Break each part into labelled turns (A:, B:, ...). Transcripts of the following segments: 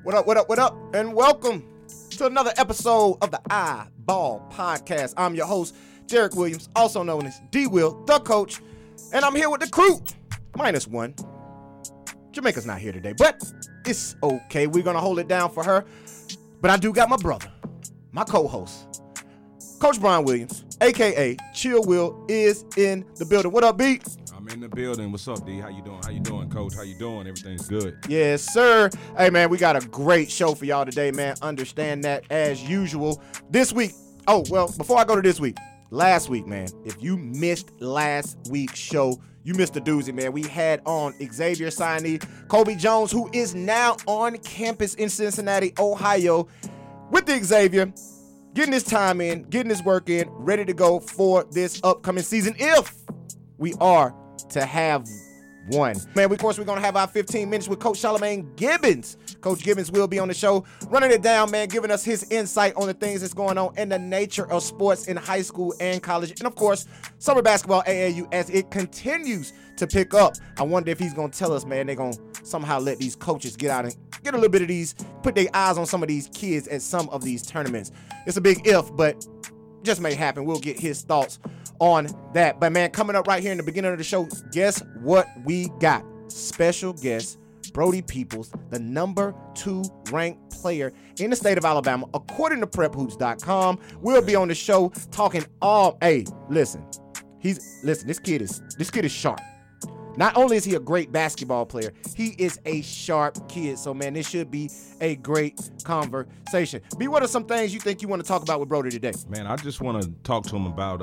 A: What up, what up, what up, and welcome to another episode of the Eyeball Podcast. I'm your host, Derek Williams, also known as D-Will, the coach, and I'm here with the crew, -1. Jamaica's not here today, but it's okay. We're going to hold it down for her, but I do got my brother, my co-host, Coach Brian Williams, a.k.a. Chill Will, is in the building. What up, B?
B: I'm in the building. What's up, D? How you doing? How you doing, Coach? How you doing? Everything's good.
A: Yes, sir. Hey, man, we got a great show for y'all today, man. Understand that as usual. This week, before I go to this week, last week, man, if you missed last week's show, you missed a doozy, man. We had on Xavier signee Kobe Jones, who is now on campus in Cincinnati, Ohio, with the Xavier, getting his time in, getting his work in, ready to go for this upcoming season if we are to have one. Man, of course, we're going to have our 15 minutes with Coach Charlamagne Gibbons. Coach Gibbons will be on the show, running it down, man, giving us his insight on the things that's going on in the nature of sports in high school and college. And, of course, summer basketball AAU as it continues to pick up. I wonder if he's going to tell us, man, they're going to somehow let these coaches get out and get a little bit of these, put their eyes on some of these kids at some of these tournaments. It's a big if, but just may happen. We'll get his thoughts on that. But, man, coming up right here in the beginning of the show, guess what we got? Special guest Brody Peoples, the number 2 ranked player in the state of Alabama, according to PrepHoops.com. We'll be on the show talking all. Hey, listen, this kid is sharp. Not only is he a great basketball player, he is a sharp kid. So, man, this should be a great conversation. B, what are some things you think you want to talk about with Brody today?
B: Man, I just want to talk to him about,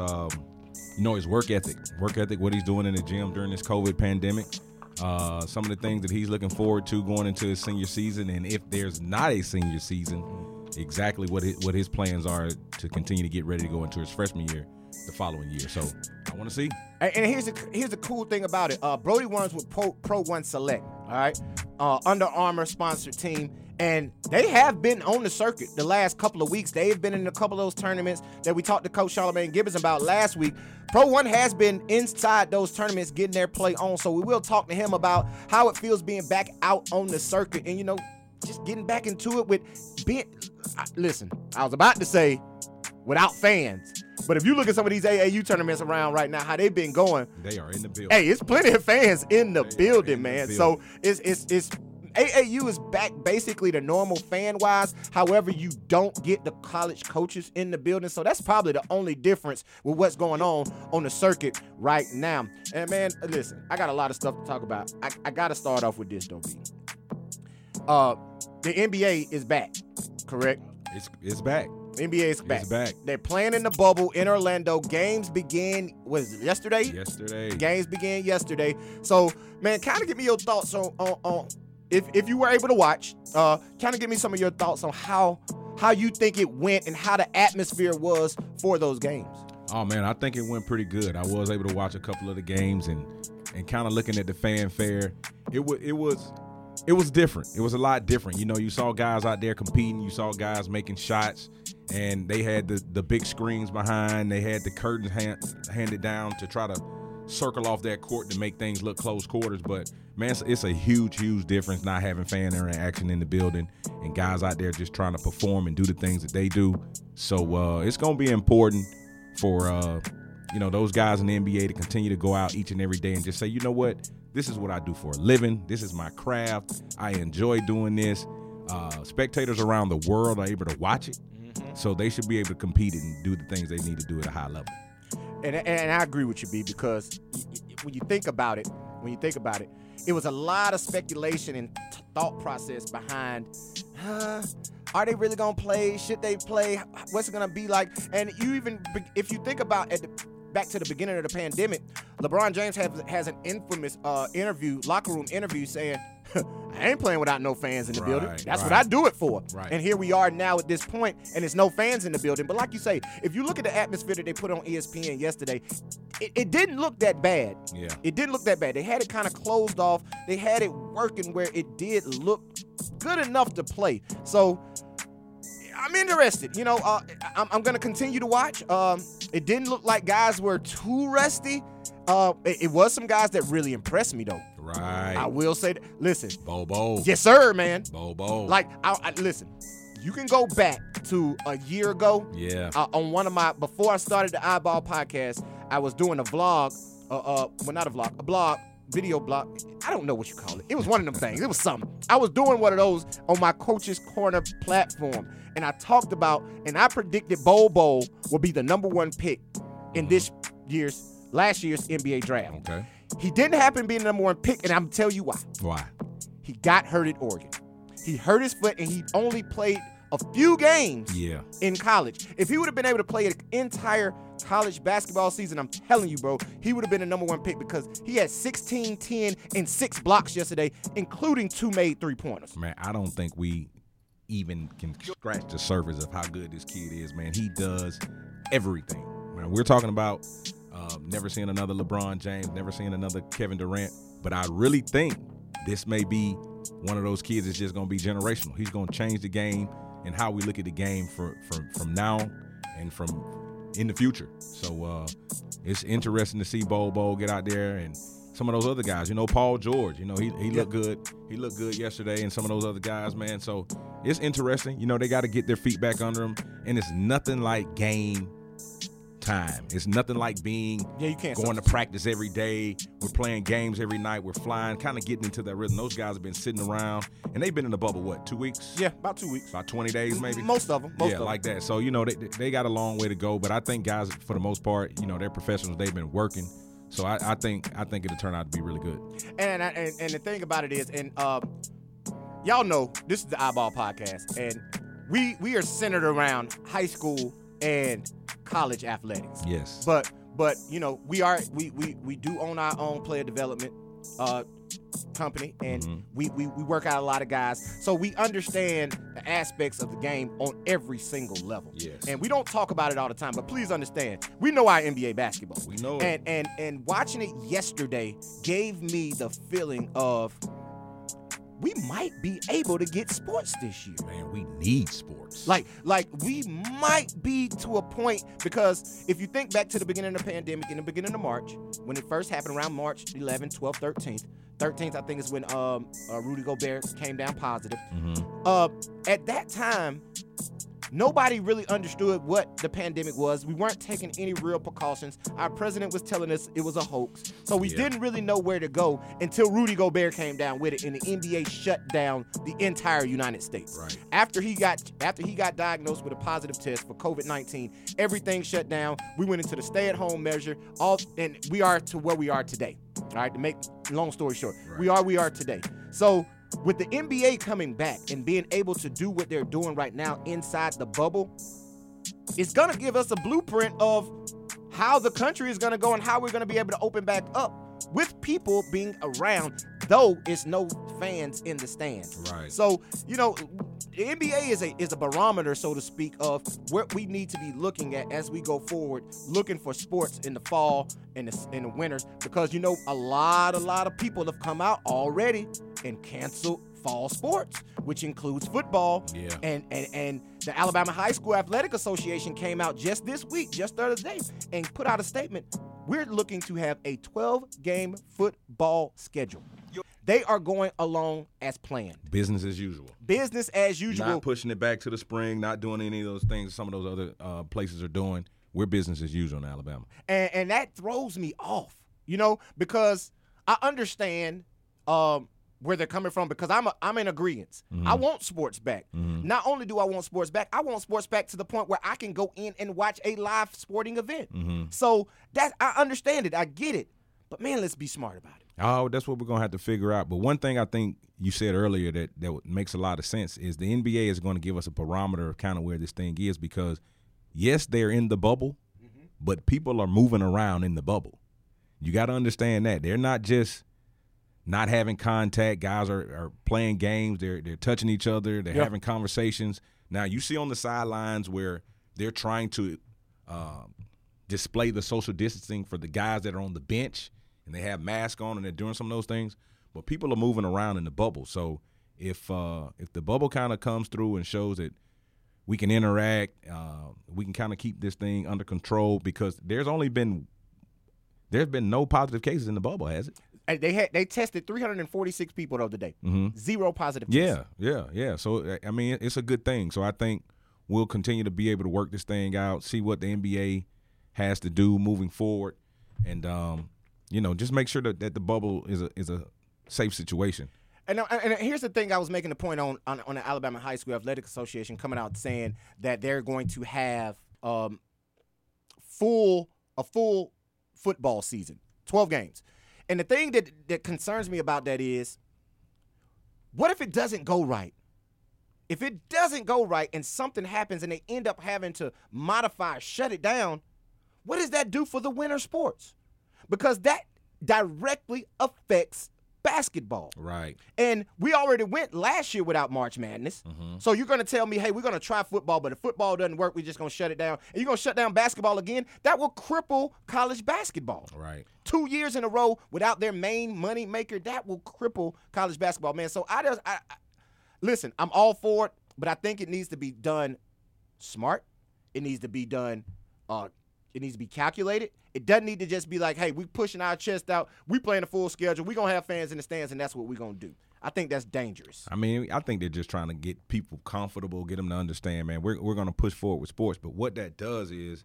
B: his work ethic, what he's doing in the gym during this COVID pandemic, some of the things that he's looking forward to going into his senior season, and if there's not a senior season, exactly what his plans are to continue to get ready to go into his freshman year the following year. So I want to see.
A: And here's the cool thing about it. Brody runs with Pro One Select, all right? Under Armour sponsored team. And they have been on the circuit the last couple of weeks. They've been in a couple of those tournaments that we talked to Coach Charlamagne Gibbons about last week. Pro One has been inside those tournaments getting their play on. So we will talk to him about how it feels being back out on the circuit and, just getting back into it with being. Listen, I was about to say without fans. But if you look at some of these AAU tournaments around right now, how they've been going.
B: They are in the building.
A: Hey, it's plenty of fans in the building, man. So it's AAU is back basically to normal fan-wise. However, you don't get the college coaches in the building. So that's probably the only difference with what's going on the circuit right now. And, man, listen, I got a lot of stuff to talk about. I got to start off with this, though, B. The NBA is back, correct?
B: It's back.
A: The NBA is back.
B: It's back.
A: They're playing in the bubble in Orlando. Games began, was it yesterday?
B: Yesterday.
A: Games began yesterday. So, man, kind of give me your thoughts on if you were able to watch, kind of give me some of your thoughts on how you think it went and how the atmosphere was for those games.
B: Oh, man, I think it went pretty good. I was able to watch a couple of the games and kind of looking at the fanfare. It was different. It was a lot different. You saw guys out there competing. You saw guys making shots, and they had the big screens behind. They had the curtains handed down to try to circle off that court to make things look close quarters. But, man, it's a huge, huge difference not having fan interaction in the building and guys out there just trying to perform and do the things that they do. So it's going to be important for, those guys in the NBA to continue to go out each and every day and just say, you know what? This is what I do for a living. This is my craft. I enjoy doing this. Spectators around the world are able to watch it, so they should be able to compete and do the things they need to do at a high level.
A: And I agree with you, B, because when you think about it, it was a lot of speculation and thought process behind, are they really going to play? Should they play? What's it going to be like? And if you think about back to the beginning of the pandemic, LeBron James has an infamous locker room interview saying, I ain't playing without no fans in the building. That's what I do it for.
B: Right.
A: And here we are now at this point, and there's no fans in the building. But like you say, if you look at the atmosphere that they put on ESPN yesterday, it didn't look that bad.
B: Yeah.
A: It didn't look that bad. They had it kind of closed off. They had it working where it did look good enough to play. So I'm interested. I'm going to continue to watch. It didn't look like guys were too rusty. It was some guys that really impressed me, though.
B: Right.
A: I will say that. Listen.
B: Bobo.
A: Yes, sir, man.
B: Bobo.
A: Like, listen. You can go back to a year ago.
B: Yeah.
A: On one of my, before I started the Eyeball podcast, I was doing a vlog. Well, not a vlog, a blog, video blog. I don't know what you call it. It was one of them things. It was something. I was doing one of those on my Coach's Corner platform, and I talked about, and I predicted Bobo will be the #1 pick in last year's NBA draft.
B: Okay.
A: He didn't happen to be the #1 pick, and I'm gonna tell you why.
B: Why?
A: He got hurt at Oregon. He hurt his foot, and he only played a few games in college. If he would have been able to play an entire college basketball season, I'm telling you, bro, he would have been a #1 pick because he had 16, 10, and 6 blocks yesterday, including 2 made three-pointers.
B: Man, I don't think we even can scratch the surface of how good this kid is, man. He does everything. Man, we're talking about never seeing another LeBron James, never seeing another Kevin Durant, but I really think this may be one of those kids that's just going to be generational. He's going to change the game and how we look at the game from now and from in the future. So it's interesting to see Bobo get out there and some of those other guys. You know, Paul George, you know, he looked good. He looked good yesterday, and some of those other guys, man. So it's interesting. You know, they got to get their feet back under them, and it's nothing like game time. It's nothing like being going to practice every day. We're playing games every night. We're flying, kind of getting into that rhythm. Those guys have been sitting around, and they've been in the bubble, what, 2 weeks?
A: Yeah, about 2 weeks.
B: About 20 days maybe?
A: Most of them.
B: Like that. So, you know, they got a long way to go, but I think guys, for the most part, you know, they're professionals. They've been working. So I think it'll turn out to be really good.
A: And the thing about it is, and y'all know this is the Eyeball Podcast, and we are centered around high school and college athletics.
B: Yes.
A: But you know, we do own our own player development company, and we work out a lot of guys, so we understand the aspects of the game on every single level.
B: Yes.
A: And we don't talk about it all the time, but please understand, we know our NBA basketball.
B: We know it.
A: And watching it yesterday gave me the feeling of we might be able to get sports this year.
B: Man, we need sports.
A: Like we might be to a point, because if you think back to the beginning of the pandemic, in the beginning of March, when it first happened around March 11th, 12th, 13th. 13th, I think, is when Rudy Gobert came down positive. At that time, nobody really understood what the pandemic was. We weren't taking any real precautions. Our president was telling us it was a hoax. So we didn't really know where to go until Rudy Gobert came down with it, and the NBA shut down the entire United States.
B: Right.
A: After he got diagnosed with a positive test for COVID-19, everything shut down. We went into the stay-at-home measure, and we are to where we are today. All right, to make long story short,
B: right.
A: we are today. So with the NBA coming back and being able to do what they're doing right now inside the bubble, it's going to give us a blueprint of how the country is going to go and how we're going to be able to open back up with people being around, though it's no fans in the stands.
B: Right.
A: So, you know, the NBA is a barometer, so to speak, of what we need to be looking at as we go forward, looking for sports in the fall and in the winters, because, you know, a lot of people have come out already and canceled fall sports, which includes football.
B: Yeah.
A: And the Alabama High School Athletic Association came out just this week, just the other day, and put out a statement. We're looking to have a 12-game football schedule. They are going along as planned.
B: Business as usual.
A: Business as usual.
B: Not pushing it back to the spring, not doing any of those things some of those other places are doing. We're business as usual in Alabama.
A: And that throws me off, you know, because I understand where they're coming from, because I'm in agreement. I want sports back. Not only do I want sports back, I want sports back to the point where I can go in and watch a live sporting event. So that I understand it. I get it. But, man, let's be smart about it.
B: Oh, that's what we're going to have to figure out. But one thing I think you said earlier that makes a lot of sense is the NBA is going to give us a barometer of kind of where this thing is, because, yes, they're in the bubble, but people are moving around in the bubble. You got to understand that. They're not just not having contact. Guys are playing games. They're touching each other. They're having conversations. Now, you see on the sidelines where they're trying to display the social distancing for the guys that are on the bench, and they have masks on and they're doing some of those things, but people are moving around in the bubble. So if the bubble kind of comes through and shows that we can interact, we can kind of keep this thing under control, because there's been no positive cases in the bubble, has it?
A: And they tested 346 people the other day. Zero positive tests.
B: Yeah. So, I mean, it's a good thing. So I think we'll continue to be able to work this thing out, see what the NBA has to do moving forward, and just make sure that the bubble is a safe situation.
A: And here's the thing I was making a point on the Alabama High School Athletic Association coming out saying that they're going to have a full football season, 12 games. And the thing that concerns me about that is, what if it doesn't go right? If it doesn't go right and something happens and they end up having to modify, shut it down, what does that do for the winter sports? Because that directly affects basketball.
B: Right.
A: And we already went last year without March Madness. So you're going to tell me, hey, we're going to try football, but if football doesn't work, we're just going to shut it down. And you're going to shut down basketball again? That will cripple college basketball.
B: Right.
A: 2 years in a row without their main money maker, that will cripple college basketball, man. So I listen, I'm all for it, but I think it needs to be done smart. It needs to be done it needs to be calculated. It doesn't need to just be like, hey, we pushing our chest out. We playing a full schedule. We're going to have fans in the stands, and that's what we're going to do. I think that's dangerous.
B: I mean, I think they're just trying to get people comfortable, get them to understand, man, we're going to push forward with sports. But what that does is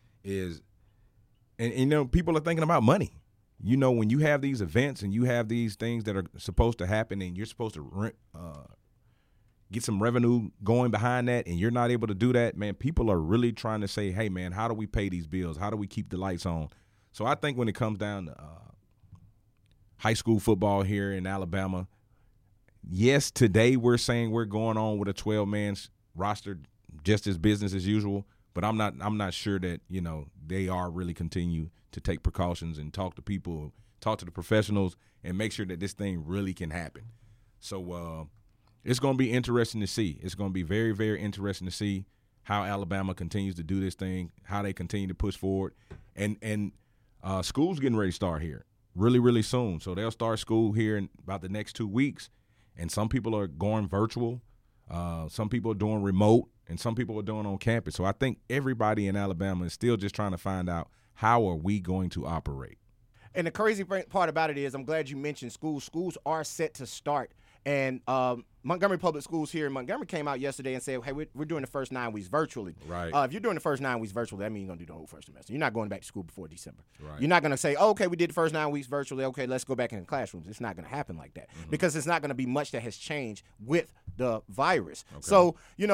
B: people are thinking about money. When you have these events and you have these things that are supposed to happen and you're supposed to get some revenue going behind that, and you're not able to do that, man, people are really trying to say, hey, man, how do we pay these bills? How do we keep the lights on? So I think when it comes down to high school football here in Alabama, yes, today we're saying we're going on with a 12-man roster just as business as usual, but I'm not sure that, they are really continue to take precautions and talk to people, talk to the professionals, and make sure that this thing really can happen. So it's going to be interesting to see. It's going to be very, very interesting to see how Alabama continues to do this thing, how they continue to push forward. And school's getting ready to start here really, really soon. So they'll start school here in about the next 2 weeks. And some people are going virtual. Some people are doing remote. And some people are doing on campus. So I think everybody in Alabama is still just trying to find out, how are we going to operate?
A: And the crazy part about it is, I'm glad you mentioned schools. Schools are set to start. And Montgomery Public Schools here in Montgomery came out yesterday and said, hey, we're doing the first 9 weeks virtually.
B: Right.
A: If you're doing the first 9 weeks virtually, that means you're going to do the whole first semester. You're not going back to school before December.
B: Right.
A: You're not going to say, oh, okay, we did the first 9 weeks virtually. Okay, let's go back in the classrooms. It's not going to happen like that because it's not going to be much that has changed with the virus. Okay. So,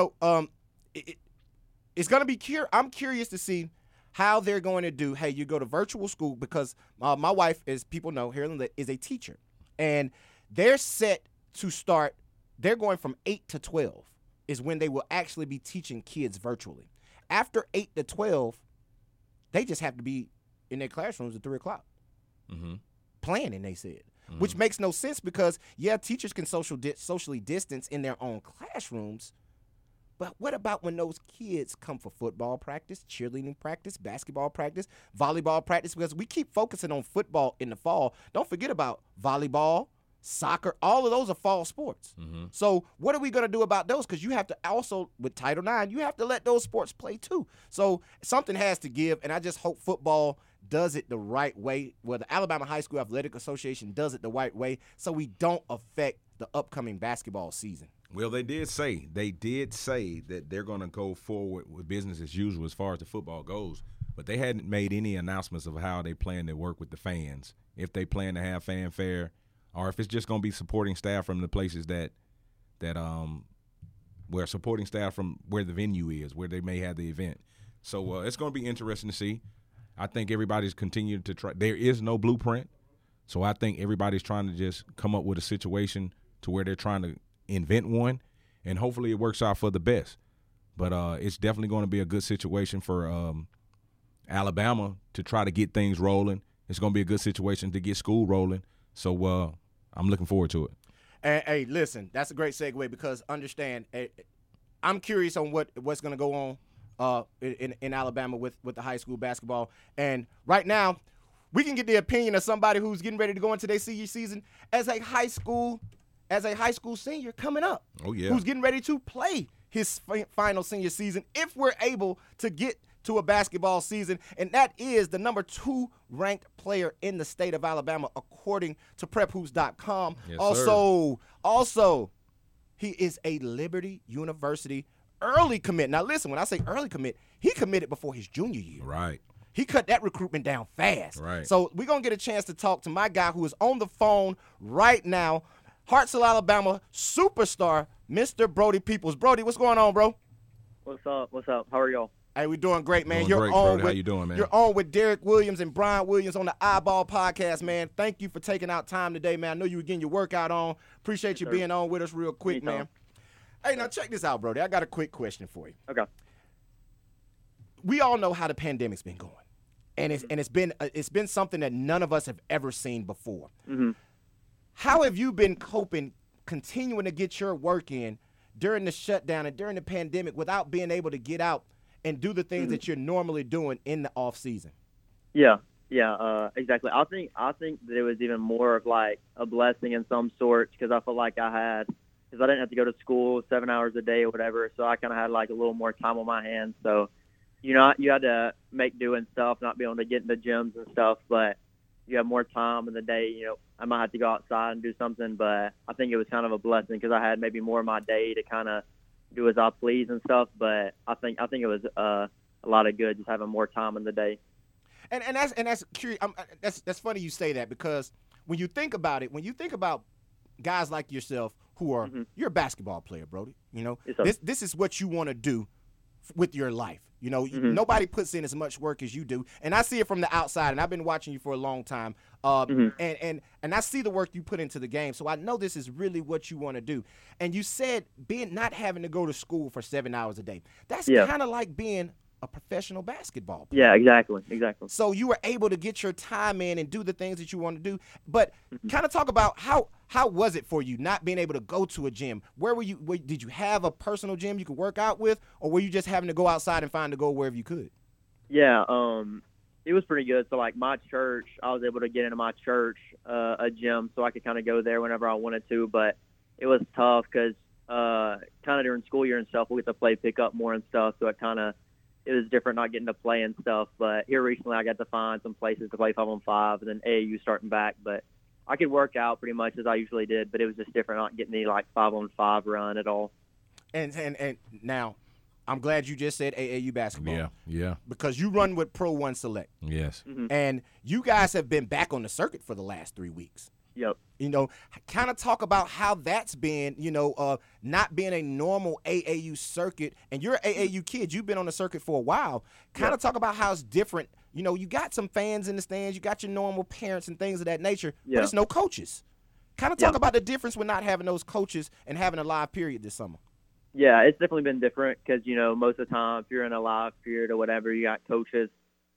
A: it's going to be I'm curious to see how they're going to do, hey, you go to virtual school because my wife, as people know, here is a teacher. And they're set to start, they're going from 8 to 12 is when they will actually be teaching kids virtually. After 8 to 12, they just have to be in their classrooms at 3 o'clock. Planning, they said, which makes no sense because, yeah, teachers can socially distance in their own classrooms. But what about when those kids come for football practice, cheerleading practice, basketball practice, volleyball practice? Because we keep focusing on football in the fall. Don't forget about volleyball, soccer, all of those are fall sports. So what are we going to do about those? Because you have to also, with Title IX, you have to let those sports play too. So something has to give, and I just hope football does it the right way, where the Alabama High School Athletic Association does it the right way so we don't affect the upcoming basketball season.
B: Well, they did say that they're going to go forward with business as usual as far as the football goes, but they hadn't made any announcements of how they plan to work with the fans, if they plan to have fanfare, or if it's just going to be supporting staff from the places that where supporting staff from where the venue is, where they may have the event. So it's going to be interesting to see. I think everybody's continuing to try. There is no blueprint, so I think everybody's trying to just come up with a situation to where they're trying to invent one, and hopefully it works out for the best. But it's definitely going to be a good situation for Alabama to try to get things rolling. It's going to be a good situation to get school rolling. So I'm looking forward to it.
A: And, hey, listen, that's a great segue because understand, I'm curious on what's going to go on in Alabama with the high school basketball. And right now, we can get the opinion of somebody who's getting ready to go into their senior season as a high school senior coming up.
B: Oh, yeah.
A: Who's getting ready to play his final senior season if we're able to get to a basketball season, and that is the number 2 ranked player in the state of Alabama, according to PrepHoops.com.
B: Yes,
A: Also, he is a Liberty University early commit. Now, listen, when I say early commit, he committed before his junior year.
B: Right.
A: He cut that recruitment down fast.
B: Right.
A: So we're going to get a chance to talk to my guy who is on the phone right now, Hartselle, Alabama superstar, Mr. Brody Peoples. Brody, what's going on, bro?
C: What's up? How are y'all?
A: Hey, we doing great, man.
B: Doing great, Brody. How you doing, man?
A: You're on with Derek Williams and Brian Williams on the Eyeball Podcast, man. Thank you for taking out time today, man. I know you were getting your workout on. Appreciate you being on with us real quick, man. Hey, now check this out, Brody. I got a quick question for you.
C: Okay.
A: We all know how the pandemic's been going. And it's been something that none of us have ever seen before.
C: Mm-hmm.
A: How have you been coping, continuing to get your work in during the shutdown and during the pandemic without being able to get out and do the things that you're normally doing in the off season?
C: Yeah, exactly. I think that it was even more of like a blessing in some sorts because I felt like I didn't have to go to school 7 hours a day or whatever, so I kind of had like a little more time on my hands. So, you had to make do and stuff, not be able to get into gyms and stuff, but you have more time in the day. I might have to go outside and do something, but I think it was kind of a blessing because I had maybe more of my day to kind of do as I please and stuff. But I think it was a lot of good just having more time in the day.
A: And that's curious. That's funny you say that because when you think about it, when you think about guys like yourself who are you're a basketball player, Brody. This is what you want to do with your life. Nobody puts in as much work as you do, and I see it from the outside. And I've been watching you for a long time, and I see the work you put into the game. So I know this is really what you want to do. And you said not having to go to school for 7 hours a day. That's kind of like being a professional basketball player.
C: Yeah, exactly.
A: So you were able to get your time in and do the things that you want to do. But kind of talk about how was it for you not being able to go to a gym? Where were you? Did you have a personal gym you could work out with, or were you just having to go outside and find a goal wherever you could?
C: Yeah, it was pretty good. So like my church, I was able to get into my church a gym so I could kind of go there whenever I wanted to. But it was tough because kind of during school year and stuff, we get to play pickup more and stuff. So it was different not getting to play and stuff. But here recently I got to find some places to play 5-on-5 and then AAU starting back. But I could work out pretty much as I usually did, but it was just different not getting any like 5-on-5 run at all.
A: And now I'm glad you just said AAU basketball.
B: Yeah.
A: Because you run with Pro One Select.
B: Yes.
C: Mm-hmm.
A: And you guys have been back on the circuit for the last 3 weeks.
C: Yep.
A: Kind of talk about how that's been, not being a normal AAU circuit. And you're an AAU kid. You've been on the circuit for a while. Kind of talk about how it's different. You got some fans in the stands. You got your normal parents and things of that nature. But it's no coaches. Kind of talk about the difference with not having those coaches and having a live period this summer.
C: Yeah, it's definitely been different because, most of the time if you're in a live period or whatever, you got coaches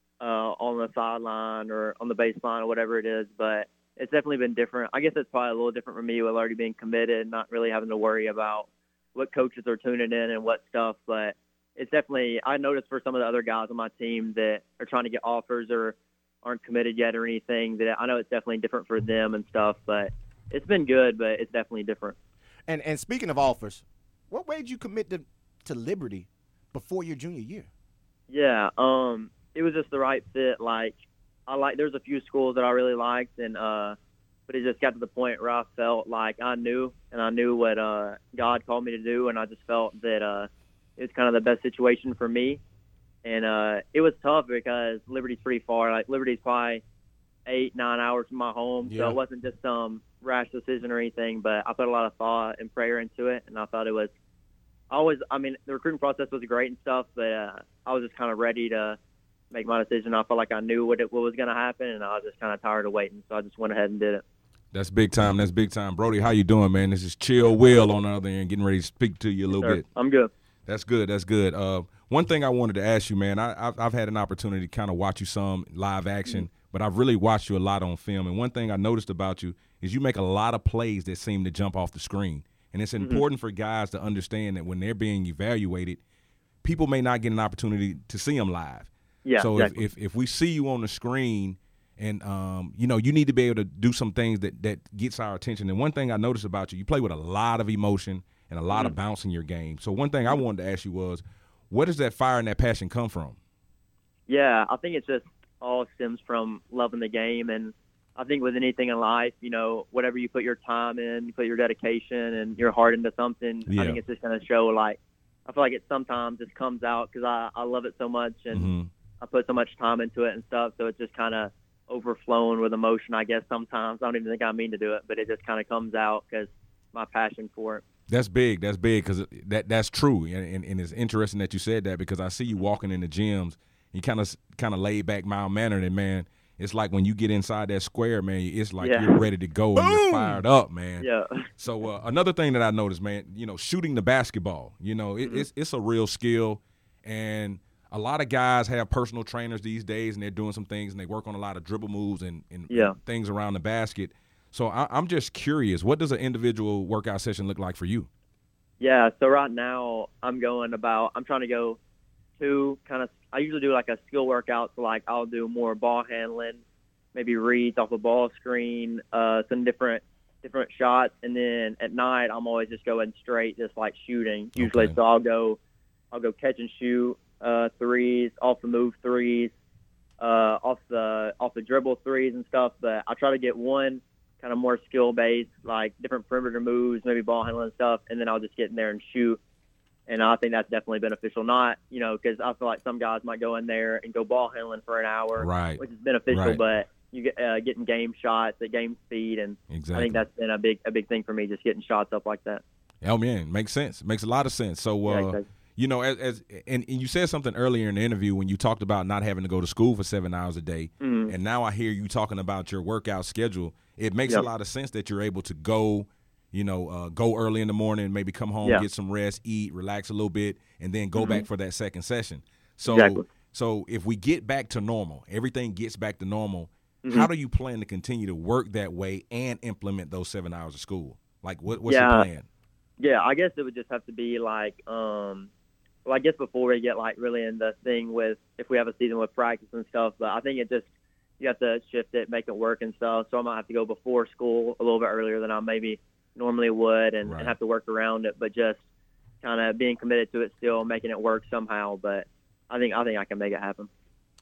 C: on the sideline or on the baseline or whatever it is. But it's definitely been different. I guess it's probably a little different for me with already being committed, not really having to worry about what coaches are tuning in and what stuff. But it's definitely – I noticed for some of the other guys on my team that are trying to get offers or aren't committed yet or anything, that I know it's definitely different for them and stuff. But it's been good, but it's definitely different.
A: And speaking of offers, what made you commit to Liberty before your junior year?
C: Yeah, it was just the right fit. There's a few schools that I really liked, but it just got to the point where I felt like I knew what God called me to do, and I just felt that it was kind of the best situation for me. And it was tough because Liberty's pretty far. Like Liberty's probably 8-9 hours from my home, so it wasn't just some rash decision or anything. But I put a lot of thought and prayer into it, and I thought it was the recruiting process was great and stuff, but I was just kind of ready to make my decision. I felt like I knew what was going to happen, and I was just kind of tired of waiting, so I just went ahead and did it.
B: That's big time. Brody, how you doing, man? This is Chill Will on the other end, getting ready to speak to you a little bit.
C: I'm good.
B: That's good. One thing I wanted to ask you, man, I've had an opportunity to kind of watch you some live action, but I've really watched you a lot on film. And one thing I noticed about you is you make a lot of plays that seem to jump off the screen. And it's important for guys to understand that when they're being evaluated, people may not get an opportunity to see them live.
C: Yeah,
B: so
C: exactly.
B: if we see you on the screen and, you need to be able to do some things that gets our attention. And one thing I noticed about you play with a lot of emotion and a lot of bounce in your game. So one thing I wanted to ask you was, where does that fire and that passion come from?
C: Yeah, I think it's just all stems from loving the game, and I think with anything in life, whatever you put your time in, you put your dedication and your heart into something.
B: Yeah.
C: I think it's just going to show. Like, I feel like it sometimes just comes out because I love it so much and I put so much time into it and stuff. So it's just kind of overflowing with emotion, I guess. Sometimes I don't even think I mean to do it, but it just kind of comes out because my passion for it.
B: That's big. That's big because that's true, and it's interesting that you said that because I see you walking in the gyms. You kind of laid back, mild mannered, and man, it's like when you get inside that square, man, it's like you're ready to go and you're fired up, man.
C: Yeah.
B: So another thing that I noticed, man, shooting the basketball, it's a real skill, and a lot of guys have personal trainers these days, and they're doing some things, and they work on a lot of dribble moves and things around the basket. So I'm just curious, what does an individual workout session look like for you?
C: Yeah, so right now I'm trying to go I usually do like a skill workout, so like I'll do more ball handling, maybe reads off a ball screen, some different shots, and then at night I'm always just going straight, just like shooting usually.
B: Okay.
C: So I'll go catch and shoot threes, off the move threes, off the dribble threes and stuff. But I try to get one kind of more skill based, like different perimeter moves, maybe ball handling and stuff, and then I'll just get in there and shoot. And I think that's definitely beneficial. Not, because I feel like some guys might go in there and go ball handling for an hour,
B: right,
C: which is beneficial,
B: right.
C: But you get getting game shots at game speed, and
B: exactly.
C: I think that's been a big thing for me, just getting shots up like that.
B: Oh man, makes sense. Makes a lot of sense. So,
C: Exactly.
B: and you said something earlier in the interview when you talked about not having to go to school for 7 hours a day, and now I hear you talking about your workout schedule. It makes a lot of sense that you're able to go. Go early in the morning, maybe come home, get some rest, eat, relax a little bit, and then go back for that second session. So, So if we get back to normal, everything gets back to normal, how do you plan to continue to work that way and implement those 7 hours of school? Like, what's your plan?
C: Yeah, I guess it would just have to be like, well, I guess before we get like really in the thing with if we have a season with practice and stuff, but I think you have to shift it, make it work and stuff. So I might have to go before school a little bit earlier than I maybe normally would and have to work around it, but just kind of being committed to it still, making it work somehow. But I think I can make it happen.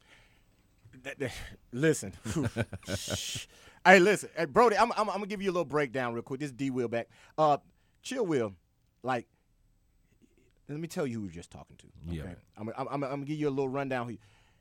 A: Listen. Hey, listen. Hey, Brody, I'm going to give you a little breakdown real quick. This is D. Will back. Chill Will, like, let me tell you who you're just talking to. Okay?
B: Yeah.
A: I'm going to give you a little rundown.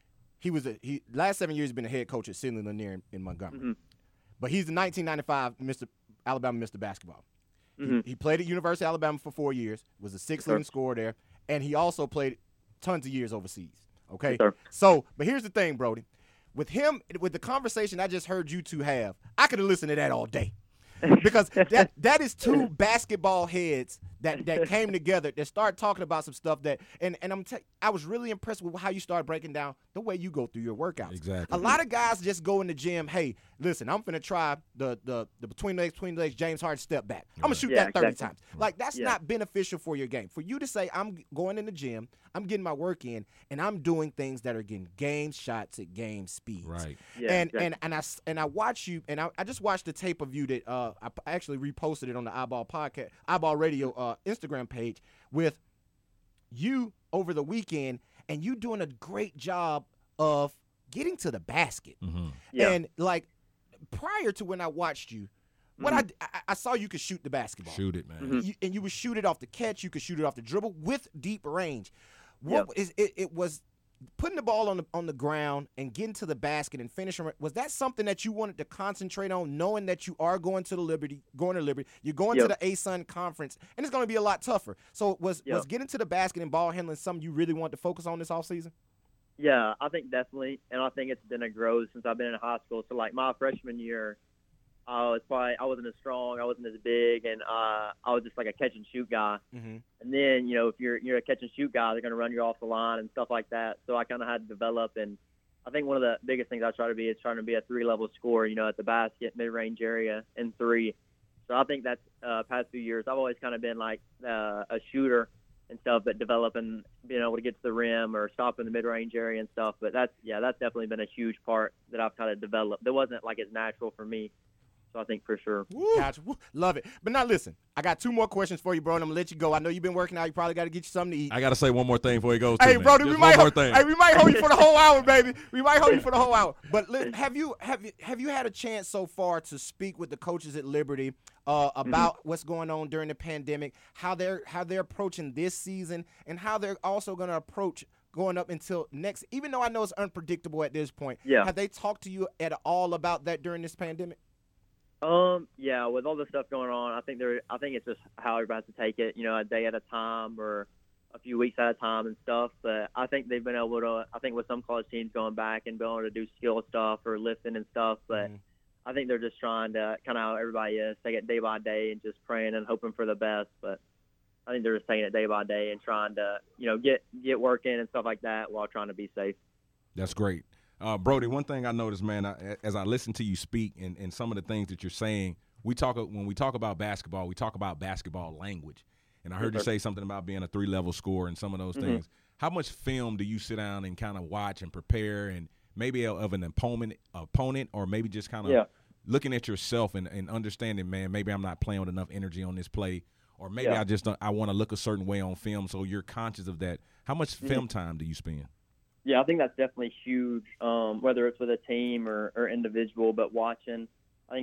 A: He last 7 years been a head coach at Sidney Lanier in Montgomery. But he's the 1995 Alabama Mr. Basketball. He played at University of Alabama for 4 years, was a sixth leading scorer there, and he also played tons of years overseas. Okay? So, but here's the thing, Brody. With him, with the conversation I just heard you two have, I could have listened to that all day. Because that is two basketball heads that came together that start talking about some stuff that and I was really impressed with how you started breaking down the way you go through your workouts.
B: Exactly.
A: A lot of guys just go in the gym, hey, listen, I'm finna try the between the legs James Harden step back. I'm gonna shoot that 30 times. Like that's not beneficial for your game. For you to say I'm going in the gym, I'm getting my work in, and I'm doing things that are getting game shots at game speeds.
B: Right.
C: Yeah,
A: and I watch you, and I just watched the tape of you that I actually reposted it on the Eyeball Radio Instagram page with you over the weekend, and you doing a great job of getting to the basket. And like prior to when I watched you, what I saw you could shoot the basketball.
B: Shoot it, man.
A: And you would shoot it off the catch. You could shoot it off the dribble with deep range. What is it was putting the ball on the ground and getting to the basket and finishing. Was that something that you wanted to concentrate on, knowing that you are going to Liberty, you're going to the ASUN conference, and it's going to be a lot tougher. So was getting to the basket and ball handling something you really wanted to focus on this offseason?
C: Yeah, I think definitely, and I think it's been a growth since I've been in high school. So like my freshman year, I wasn't as strong, I wasn't as big, and I was just like a catch and shoot guy. And then if you're a catch and shoot guy, they're going to run you off the line and stuff like that. So I kind of had to develop, and I think one of the biggest things I try to be is trying to be a 3-level scorer. At the basket, mid-range area, and 3. So I think that's past few years I've always kind of been like a shooter and stuff, but developing, being able to get to the rim or stop in the mid-range area and stuff. But that's definitely been a huge part that I've kind of developed. That wasn't like as natural for me. So So I think for sure.
A: Gotcha. Woo. Love it. But now listen, I got 2 more questions for you, bro, and I'm going to let you go. I know you've been working out. You probably got to get you something to eat.
B: I got to say one more thing before he goes.
A: Hey,
B: too,
A: brother,
B: man.
A: we might hold you for the whole hour, baby. We might hold you
B: Hey.
A: for the whole hour. But have you had a chance so far to speak with the coaches at Liberty about what's going on during the pandemic, how they're approaching this season, and how they're also going to approach going up until next? Even though I know it's unpredictable at this point, have they talked to you at all about that during this pandemic?
C: Yeah, with all the stuff going on, I think it's just how everybody has to take it, a day at a time or a few weeks at a time and stuff. But I think they've been able to, I think with some college teams going back and being able to do skill stuff or lifting and stuff, but I think they're just trying to kind of how everybody is, take it day by day and just praying and hoping for the best. But I think they're just taking it day by day and trying to, get work in and stuff like that while trying to be safe.
B: That's great. Brody, one thing I noticed, man, as I listen to you speak and some of the things that you're saying, when we talk about basketball, we talk about basketball language. And I heard you say something about being a 3-level scorer and some of those things. How much film do you sit down and kind of watch and prepare, and maybe of an opponent, or maybe just kind of looking at yourself and understanding, man, maybe I'm not playing with enough energy on this play, or maybe I want to look a certain way on film, so you're conscious of that. How much film time do you spend?
C: Yeah, I think that's definitely huge, whether it's with a team or individual, but watching. I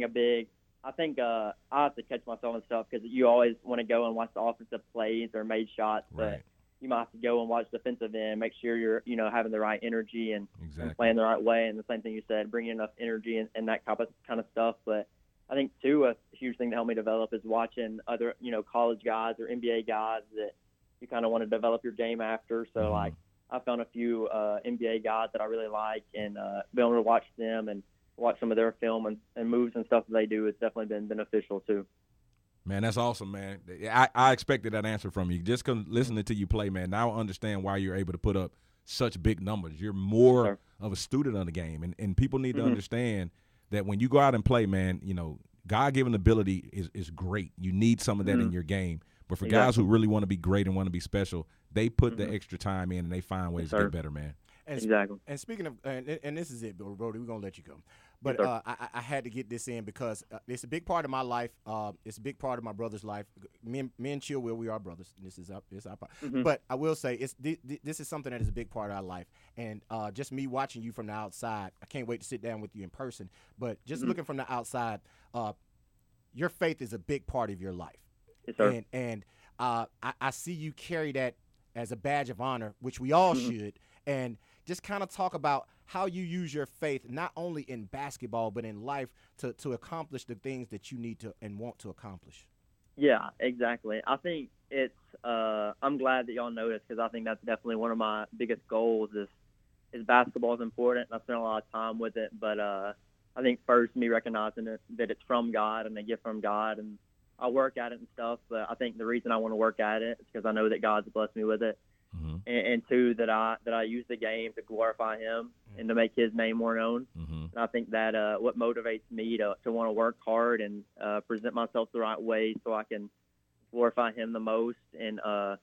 C: think I have to catch myself and stuff because you always want to go and watch the offensive plays or made shots, but you might have to go and watch defensive end, make sure you're, having the right energy and playing the right way. And the same thing you said, bringing enough energy and that kind of stuff. But I think, too, a huge thing to help me develop is watching other, college guys or NBA guys that you kind of want to develop your game after. So, like, I found a few NBA guys that I really like, and being able to watch them and watch some of their film and moves and stuff that they do has definitely been beneficial, too.
B: Man, that's awesome, man. I expected that answer from you. Just listening to you play, man, now I understand why you're able to put up such big numbers. You're more of a student of the game, and people need to understand that when you go out and play, man, God-given ability is great. You need some of that in your game. But for guys who really want to be great and want to be special, they put the extra time in and they find ways to get better, man.
A: And And speaking of, and this is it, Brody, we're going to let you go. But I had to get this in because it's a big part of my life. It's a big part of my brother's life. Me and Chillwill, we are brothers. This is our part. But I will say this is something that is a big part of our life. And just me watching you from the outside, I can't wait to sit down with you in person. But just looking from the outside, your faith is a big part of your life.
C: Yes, sir.
A: And I see you carry that as a badge of honor, which we all should. And just kind of talk about how you use your faith, not only in basketball, but in life to accomplish the things that you need to and want to accomplish.
C: Yeah, exactly. I think it's I'm glad that y'all noticed because I think that's definitely one of my biggest goals is basketball is important. I spend a lot of time with it, but I think first me recognizing that it's from God and a gift from God, and I work at it and stuff, but I think the reason I want to work at it is because I know that God's blessed me with it. And two, that I use the game to glorify Him and to make His name more known. And I think that what motivates me to want to work hard and present myself the right way so I can glorify Him the most. And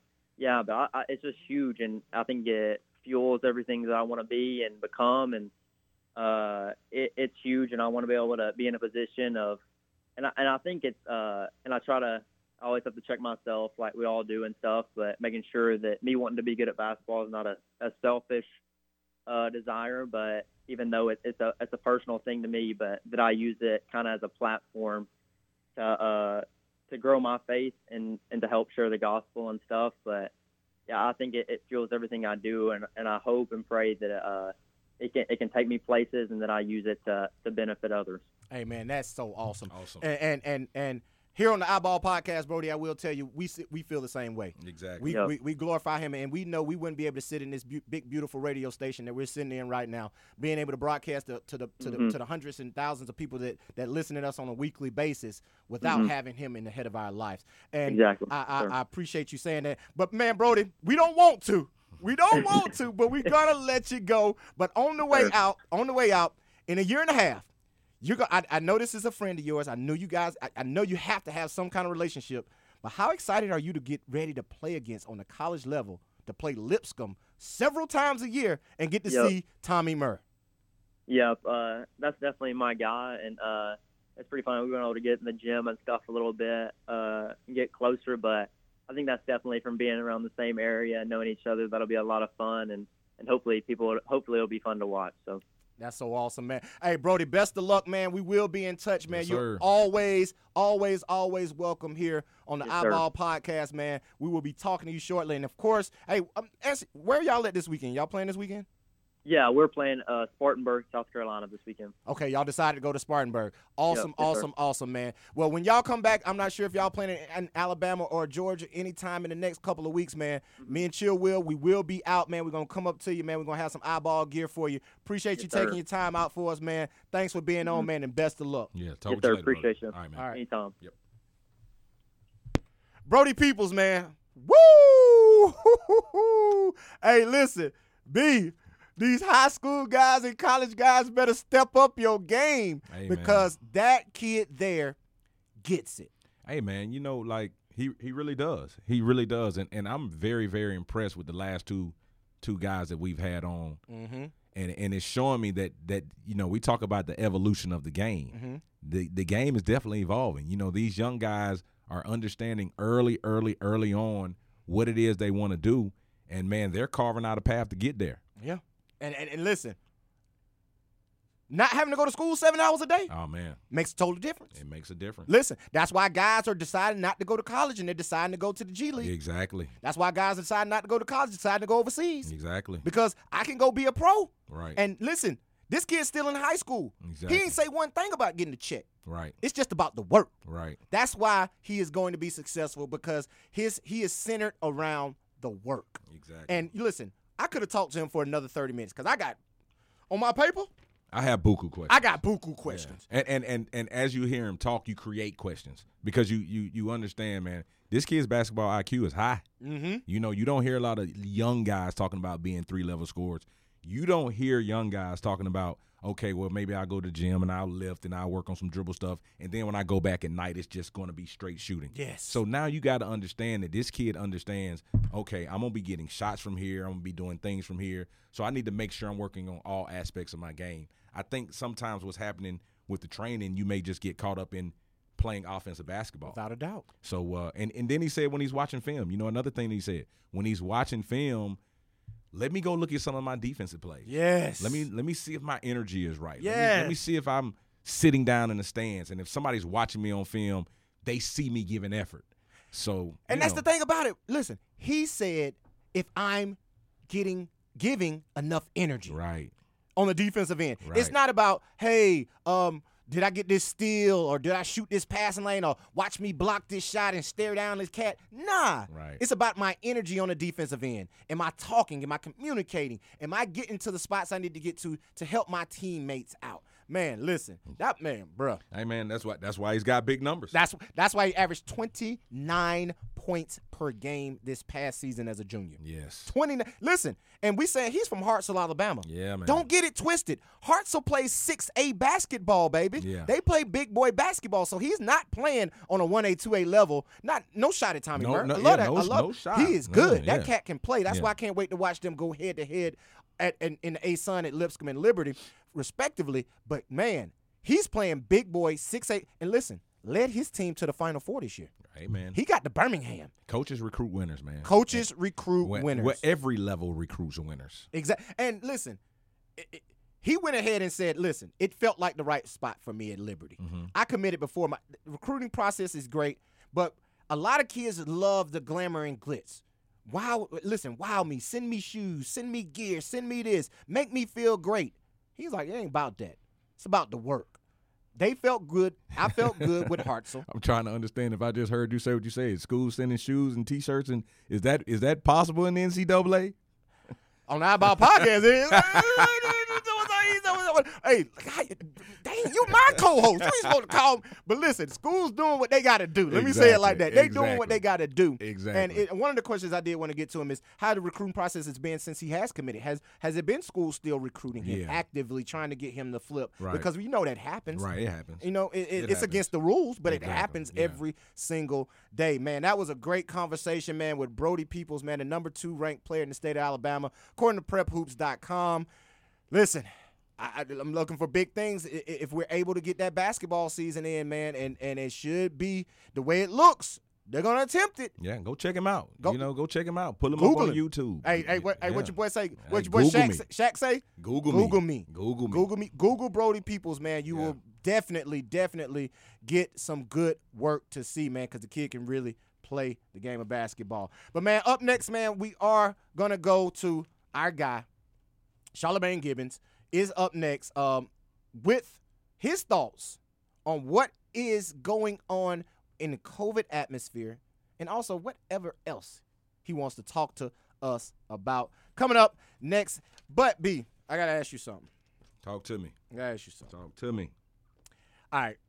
C: but it's just huge, and I think it fuels everything that I want to be and become. And it's huge, and I want to be able to be in a position of, and I think it's and I always have to check myself like we all do and stuff, but making sure that me wanting to be good at basketball is not a selfish desire, but even though it's a personal thing to me, but that I use it kind of as a platform to grow my faith and to help share the gospel and stuff. But yeah, I think it fuels everything I do, and I hope and pray that it can take me places and that I use it to benefit others.
A: Hey man, that's so awesome. And here on the Eyeball Podcast, Brody, I will tell you, we feel the same way.
B: Exactly.
A: We glorify Him, and we know we wouldn't be able to sit in this big, beautiful radio station that we're sitting in right now, being able to broadcast to the hundreds and thousands of people that listen to us on a weekly basis without having Him in the head of our lives. And
C: exactly.
A: I appreciate you saying that. But man, Brody, we don't want to. We don't want to, but we're gonna let you go. But on the way out, in a year and a half. I know this is a friend of yours. I know you guys. I know you have to have some kind of relationship. But how excited are you to get ready to play against on the college level, to play Lipscomb several times a year and get to see Tommy Murr?
C: Yep, that's definitely my guy, and it's pretty fun. We've been able to get in the gym and stuff a little bit, and get closer. But I think that's definitely from being around the same area and knowing each other. That'll be a lot of fun, and hopefully it'll be fun to watch. So.
A: That's so awesome, man. Hey, Brody, best of luck, man. We will be in touch, man.
B: Yes,
A: You're
B: sir.
A: always welcome here on the
C: Yes, sir.
A: Eyeball Podcast, man. We will be talking to you shortly. And, of course, hey, where y'all at this weekend? Y'all playing this weekend?
C: Yeah, we're playing Spartanburg, South Carolina this weekend.
A: Okay, y'all decided to go to Spartanburg. Awesome,
C: Yep, yes,
A: awesome, man. Well, when y'all come back, I'm not sure if y'all playing in Alabama or Georgia anytime in the next couple of weeks, man. Me and Chill we will be out, man. We're going to come up to you, man. We're going to have some eyeball gear for you. Appreciate you
C: Yes, sir.
A: taking your time out for us, man. Thanks for being on, man, and best of luck.
B: Yeah, talk
C: Yes,
B: with
C: sir.
B: you later, brother.
C: Appreciate you.
B: All right, man.
A: All right.
C: Anytime.
A: Brody Peoples, man. Woo! Hey, listen, B, these high school guys and college guys better step up your game
B: Hey,
A: because that kid there gets it.
B: Hey, man, you know, like he really does. He really does. And I'm very, very impressed with the last two guys that we've had on.
A: Mm-hmm.
B: And it's showing me that you know, we talk about the evolution of the game.
A: Mm-hmm.
B: The game is definitely evolving. You know, these young guys are understanding early on what it is they want to do. And, man, they're carving out a path to get there.
A: Yeah. And listen, not having to go to school 7 hours a day
B: Oh, man,
A: makes a total difference.
B: it makes a difference.
A: Listen, that's why guys are deciding not to go to college and they're deciding to go to the G League.
B: Exactly.
A: That's why guys are deciding not to go to college, deciding to go overseas.
B: Exactly.
A: Because I can go be a pro.
B: Right.
A: And listen, this kid's still in high school.
B: Exactly.
A: He ain't say one thing about getting a check.
B: Right.
A: It's just about the work.
B: Right.
A: That's why he is going to be successful because he is centered around the work.
B: Exactly.
A: And listen, I could have talked to him for another 30 minutes because I got, on my paper,
B: I have buku questions.
A: I got buku questions.
B: Yeah. And as you hear him talk, you create questions because you understand, man, this kid's basketball IQ is high.
A: Mm-hmm.
B: You know, you don't hear a lot of young guys talking about being 3-level scorers. You don't hear young guys talking about, okay, well, maybe I'll go to the gym and I'll lift and I'll work on some dribble stuff. And then when I go back at night, it's just going to be straight shooting.
A: Yes.
B: So now you got to understand that this kid understands, okay, I'm going to be getting shots from here. I'm going to be doing things from here. So I need to make sure I'm working on all aspects of my game. I think sometimes what's happening with the training, you may just get caught up in playing offensive basketball.
A: Without a doubt.
B: So, and then he said when he's watching film, you know, another thing he said, when he's watching film, let me go look at some of my defensive plays.
A: Yes.
B: Let me see if my energy is right.
A: Yes.
B: Let me see if I'm sitting down in the stands, and if somebody's watching me on film, they see me giving effort. So,
A: And that's the thing about it. Listen, he said if I'm giving enough energy
B: right.
A: on the defensive end.
B: Right.
A: It's not about, hey, did I get this steal or did I shoot this passing lane or watch me block this shot and stare down this cat? Nah.
B: Right.
A: It's about my energy on the defensive end. Am I talking? Am I communicating? Am I getting to the spots I need to get to help my teammates out? Man, listen, that man, bruh.
B: Hey, man, that's why he's got big numbers.
A: That's why he averaged 29 points per game this past season as a junior.
B: Yes.
A: 29. Listen, and we saying he's from Hartselle, Alabama.
B: Yeah, man.
A: Don't get it twisted. Hartselle plays 6A basketball, baby.
B: Yeah.
A: They play big boy basketball, so he's not playing on a 1A, 2A level. No shot at Tommy Burke. I love that. I love
B: no shot.
A: He is good.
B: Yeah.
A: That cat can play. That's
B: Yeah.
A: why I can't wait to watch them go head to head in the A-Sun at Lipscomb and Liberty, respectively. But man, he's playing big boy 6A. And listen, led his team to the Final Four this year.
B: Hey, man.
A: He got to Birmingham.
B: Coaches recruit winners, man.
A: Coaches recruit winners.
B: Well, every level recruits winners.
A: Exactly. And listen, he went ahead and said, listen, it felt like the right spot for me at Liberty.
B: Mm-hmm.
A: I committed before. My recruiting process is great, but a lot of kids love the glamour and glitz. Wow, listen, wow me, send me shoes, send me gear, send me this, make me feel great. He's like, it ain't about that. It's about the work. They felt good. I felt good with Hartselle.
B: I'm trying to understand if I just heard you say what you said. Schools sending shoes and T-shirts, and is that possible in the NCAA?
A: On the Eyeball Podcast, it is. Hey, dang, you my co-host. You ain't supposed to call me. But listen, school's doing what they got to do. Let me say it like that. They doing what they got to do.
B: Exactly.
A: And one of the questions I did want to get to him is how the recruiting process has been since he has committed. Has it been school still recruiting him, actively trying to get him to flip?
B: Right.
A: Because we know that happens.
B: Right, it happens.
A: You know, it's
B: happens.
A: against the rules, but
B: Exactly.
A: it happens
B: Yeah.
A: every single day, man. That was a great conversation, man, with Brody Peoples, man, the number 2 ranked player in the state of Alabama, according to PrepHoops.com. Listen, I'm looking for big things if we're able to get that basketball season in, man, and it should be the way it looks. They're gonna attempt it.
B: Yeah, go check him out. Go check him out. Pull him
A: Google
B: up on
A: him.
B: YouTube.
A: What your boy say? What
B: Hey,
A: your boy
B: Google
A: Shaq say?
B: Google me.
A: Google me. Google Brody Peoples, man. You will definitely get some good work to see, man, because the kid can really play the game of basketball. But, man, up next, man, we are going to go to our guy, Charlamagne Gibbons, is up next with his thoughts on what is going on in the COVID atmosphere and also whatever else he wants to talk to us about. Coming up next. But, B, I got to ask you something.
B: Talk to me.
A: I got to ask you something.
B: Talk to me.
A: All right.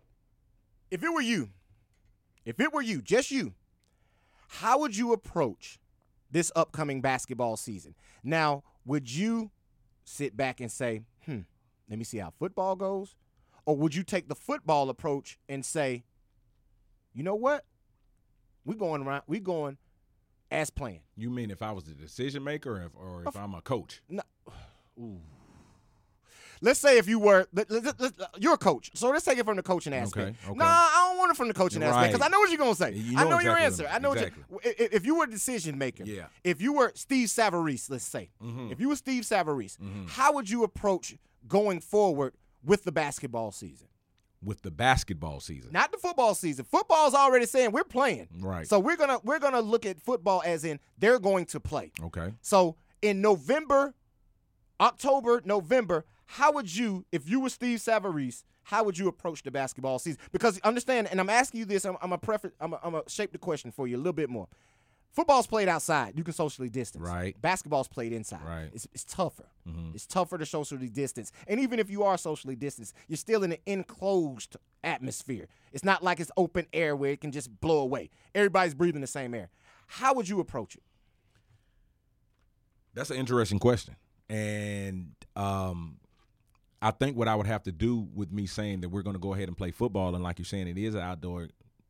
A: If it were you, just you, how would you approach this upcoming basketball season? Now, would you sit back and say, let me see how football goes? Or would you take the football approach and say, you know what? We're going as planned.
B: You mean if I was the decision maker or if I'm a coach?
A: No. Ooh. Let's say if you were, you're a coach. So let's take it from the coaching aspect.
B: Okay.
A: No, I don't want it from the coaching aspect because I know what you're going to say. I know your answer. I know
B: exactly.
A: If you were a decision maker, if you were Steve Savarese, let's say, if you were Steve Savarese, how would you approach going forward with the basketball season?
B: With the basketball season,
A: not the football season. Football's already saying we're playing,
B: right?
A: So we're gonna look at football as in they're going to play.
B: Okay.
A: So in October, November, how would you, if you were Steve Savarese, how would you approach the basketball season? Because understand, and I'm asking you this, I'm gonna shape the question for you a little bit more. Football's played outside. You can socially distance.
B: Right.
A: Basketball's played inside.
B: Right.
A: It's tougher.
B: Mm-hmm.
A: It's tougher to socially distance. And even if you are socially distanced, you're still in an enclosed atmosphere. It's not like it's open air where it can just blow away. Everybody's breathing the same air. How would you approach it?
B: That's an interesting question. And I think what I would have to do with me saying that we're going to go ahead and play football, and like you're saying, it is an outdoor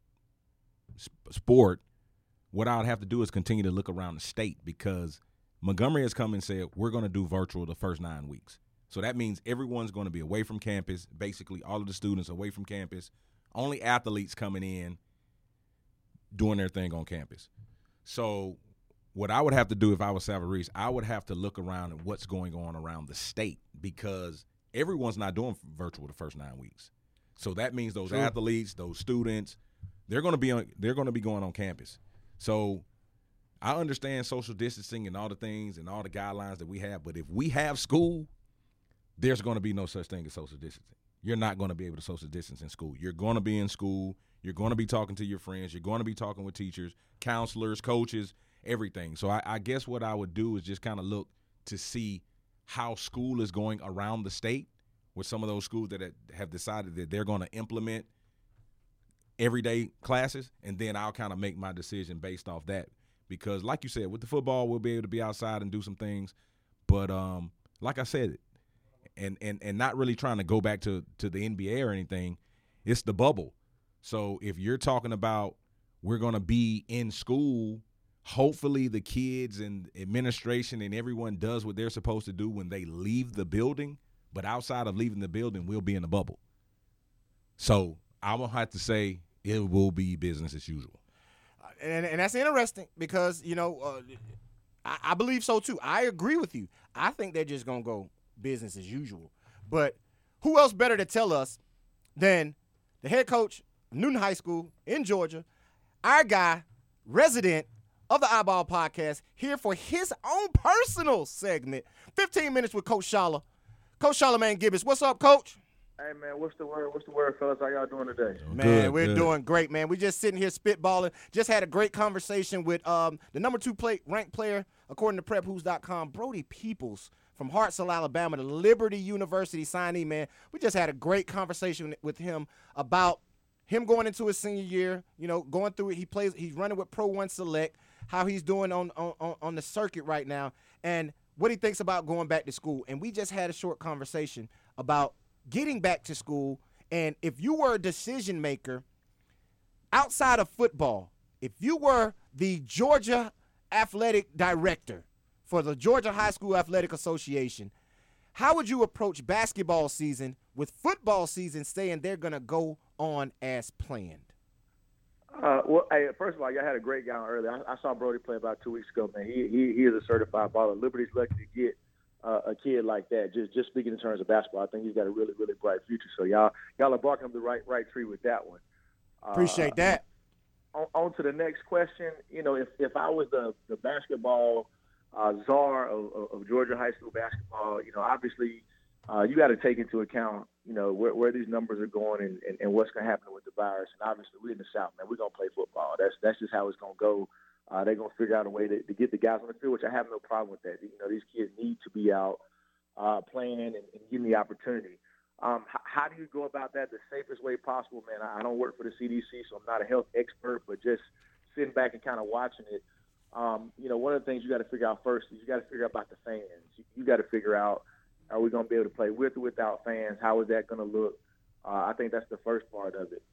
B: sport, what I would have to do is continue to look around the state because Montgomery has come and said we're going to do virtual the first 9 weeks. So that means everyone's going to be away from campus, basically all of the students away from campus, only athletes coming in doing their thing on campus. So what I would have to do if I was Savarese, I would have to look around at what's going on around the state because everyone's not doing virtual the first 9 weeks. So that means those athletes, those students, they're going to be going on campus. So I understand social distancing and all the things and all the guidelines that we have, but if we have school, there's going to be no such thing as social distancing. You're not going to be able to social distance in school. You're going to be in school. You're going to be talking to your friends. You're going to be talking with teachers, counselors, coaches, everything. So I guess what I would do is just kind of look to see how school is going around the state with some of those schools that have decided that they're going to implement everyday classes, and then I'll kind of make my decision based off that. Because like you said, with the football, we'll be able to be outside and do some things. But like I said, and not really trying to go back to the NBA or anything, it's the bubble. So if you're talking about we're going to be in school, hopefully the kids and administration and everyone does what they're supposed to do when they leave the building. But outside of leaving the building, we'll be in the bubble. So I'm going to have to say it will be business as usual.
A: And that's interesting because, I believe so too. I agree with you. I think they're just going to go business as usual. But who else better to tell us than the head coach of Newton High School in Georgia, our guy, resident of the Eyeball Podcast, here for his own personal segment, 15 Minutes with Coach Shala. Coach Charlamagne Gibbons. What's up, Coach?
D: Hey, man, what's the word? What's the word, fellas? How y'all doing today?
A: Man, we're doing great, man. We just sitting here spitballing. Just had a great conversation with the number 2 ranked player, according to PrepWho's.com, Brody Peoples from Hartselle, Alabama, the Liberty University signee, man. We just had a great conversation with him about him going into his senior year, going through it. He's running with Pro 1 Select, how he's doing on the circuit right now, and what he thinks about going back to school. And we just had a short conversation about getting back to school, and if you were a decision maker outside of football, if you were the Georgia athletic director for the Georgia High School Athletic Association, How would you approach basketball season with football season saying they're going to go on as planned?
D: Well, hey, first of all, y'all had a great guy on earlier. I saw Brody play about 2 weeks ago, man. He is a certified baller. Liberty's lucky to get a kid like that. Just speaking in terms of basketball, I think he's got a really, really bright future. So y'all are barking up the right tree with that one.
A: Appreciate that.
D: On to the next question. You know, if I was the basketball czar of Georgia high school basketball, you know, obviously you got to take into account, you know, where these numbers are going and what's going to happen with the virus. And obviously, we're in the South, man. We're going to play football. That's just how it's going to go. They're going to figure out a way to get the guys on the field, which I have no problem with that. You know, these kids need to be out playing and getting the opportunity. How do you go about that the safest way possible, man? I don't work for the CDC, so I'm not a health expert, but just sitting back and kind of watching it, you know, one of the things you got to figure out first is you got to figure out about the fans. You got to figure out, are we going to be able to play with or without fans? How is that going to look? I think that's the first part of it.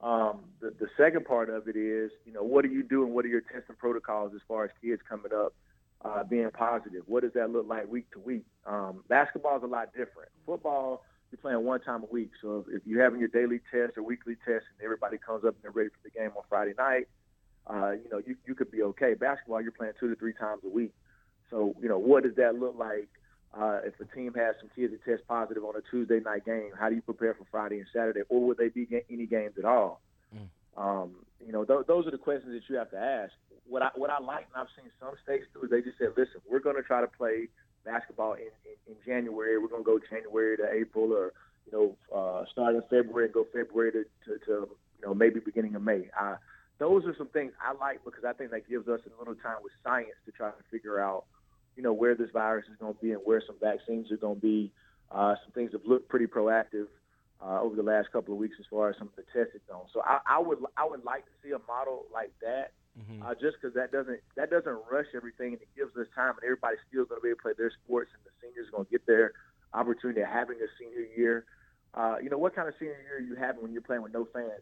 D: The second part of it is, you know, what are you doing? What are your testing protocols as far as kids coming up being positive? What does that look like week to week? Basketball is a lot different. Football, you're playing one time a week. So if you're having your daily test or weekly test and everybody comes up and they're ready for the game on Friday night, you know, you could be okay. Basketball, you're playing 2 to 3 times a week. So, you know, what does that look like if a team has some kids that test positive on a Tuesday night game? How do you prepare for Friday and Saturday? Or would they be any games at all? You know, those are the questions that you have to ask. What I like, and I've seen some states do, is they just said, listen, we're going to try to play basketball in January. We're going to go January to April, or, you know, start in February and go February to you know, maybe beginning of May. Those are some things I like because I think that gives us a little time with science to try to figure out, you know, where this virus is going to be and where some vaccines are going to be. Some things have looked pretty proactive over the last couple of weeks as far as some of the testing zones. So I would like to see a model like that, just because that doesn't rush everything, and it gives us time, and everybody's still going to be able to play their sports, and the seniors are going to get their opportunity of having a senior year. You know, what kind of senior year are you having when you're playing with no fans?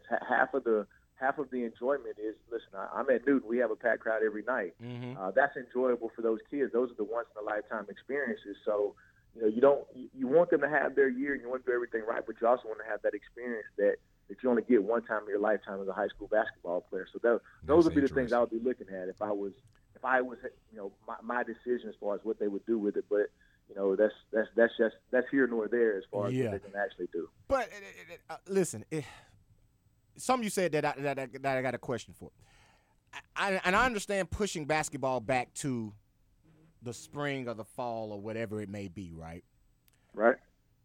D: Half of the enjoyment is, listen, I'm at Newton. We have a packed crowd every night. That's enjoyable for those kids. Those are the once-in-a-lifetime experiences. So, you know, you want them to have their year, and you want to do everything right, but you also want to have that experience that you only get one time in your lifetime as a high school basketball player. So those would be the things I would be looking at if I was, you know, my decision as far as what they would do with it. But, you know, that's here nor there as far as what they can actually do.
A: But listen. Some of you said that I got a question for. And I understand pushing basketball back to the spring or the fall or whatever it may be, right?
D: Right.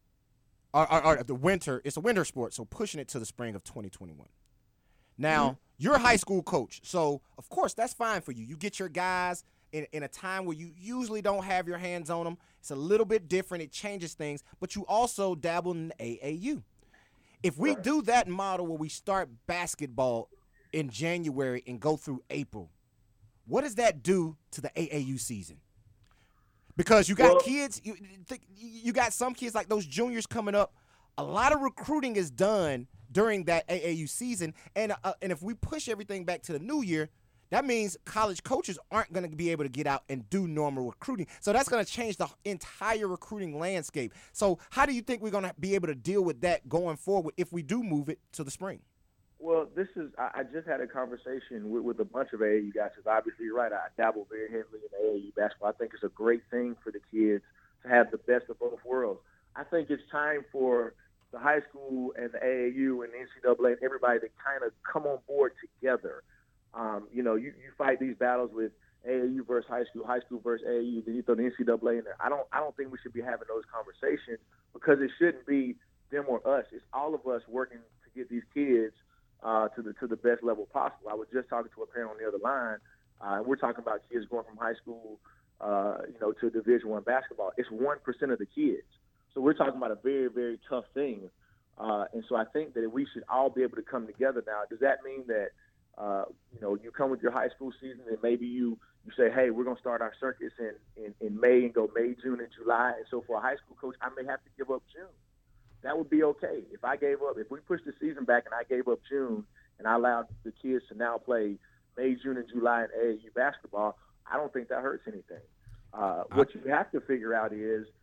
A: Or the winter. It's a winter sport, so pushing it to the spring of 2021. Now, you're a high school coach, so, of course, that's fine for you. You get your guys in a time where you usually don't have your hands on them. It's a little bit different. It changes things. But you also dabble in the AAU. If we do that model where we start basketball in January and go through April, what does that do to the AAU season? Because you got kids, you got some kids like those juniors coming up. A lot of recruiting is done during that AAU season, and if we push everything back to the new year, that means college coaches aren't going to be able to get out and do normal recruiting. So that's going to change the entire recruiting landscape. So how do you think we're going to be able to deal with that going forward if we do move it to the spring?
D: Well, I just had a conversation with a bunch of AAU guys, because obviously you're right, I dabble very heavily in AAU basketball. I think it's a great thing for the kids to have the best of both worlds. I think it's time for the high school and the AAU and the NCAA and everybody to kind of come on board together. You know, you fight these battles with AAU versus high school versus AAU, then you throw the NCAA in there. I don't think we should be having those conversations, because it shouldn't be them or us. It's all of us working to get these kids to the best level possible. I was just talking to a parent on the other line, and we're talking about kids going from high school, you know, to Division I basketball. It's 1% of the kids. So we're talking about a very, very tough thing. And so I think that we should all be able to come together now. Does that mean that, you know, you come with your high school season and maybe you say, hey, we're going to start our circuits in May and go May, June, and July. And so for a high school coach, I may have to give up June. That would be okay. If we pushed the season back and I gave up June and I allowed the kids to now play May, June, and July in AAU basketball, I don't think that hurts anything. What you have to figure out is,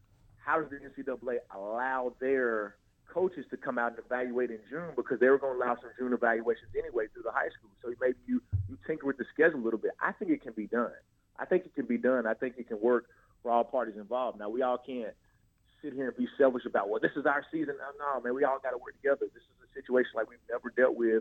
D: how does the NCAA allow their coaches to come out and evaluate in June, because they were going to allow some June evaluations anyway through the high school. So maybe you tinker with the schedule a little bit. I think it can be done. I think it can work for all parties involved. Now, we all can't sit here and be selfish about, well, this is our season. No, man, we all got to work together. This is a situation like we've never dealt with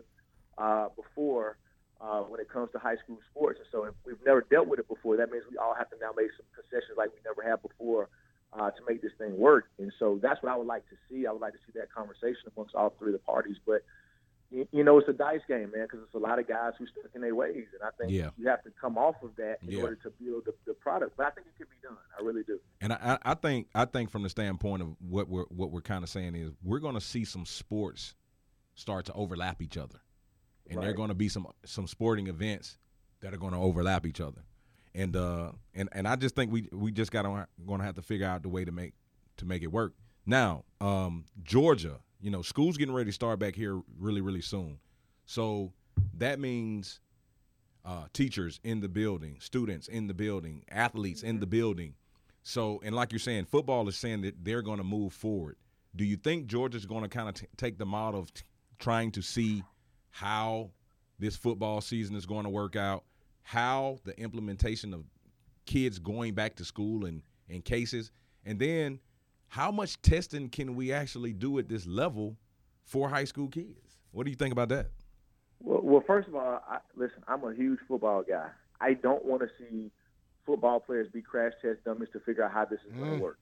D: before when it comes to high school sports. And so if we've never dealt with it before, that means we all have to now make some concessions like we never have before to make this thing work. And so that's what I would like to see. I would like to see that conversation amongst all three of the parties. But, you know, it's a dice game, man, because it's a lot of guys who stuck in their ways. And I think you have to come off of that in order to build the product. But I think it can be done. I really do.
B: And I think from the standpoint of what we're kind of saying is we're going to see some sports start to overlap each other. And there are going to be some sporting events that are going to overlap each other. And I just think we just going to have to figure out the way to make it work. Now, Georgia, you know, school's getting ready to start back here really, really soon. So that means teachers in the building, students in the building, athletes in the building. So, and like you're saying, football is saying that they're going to move forward. Do you think Georgia's going to kind of take the model of trying to see how this football season is going to work out, how the implementation of kids going back to school in cases, and then how much testing can we actually do at this level for high school kids? What do you think about that?
D: Well, first of all, listen, I'm a huge football guy. I don't want to see football players be crash test dummies to figure out how this is going to work.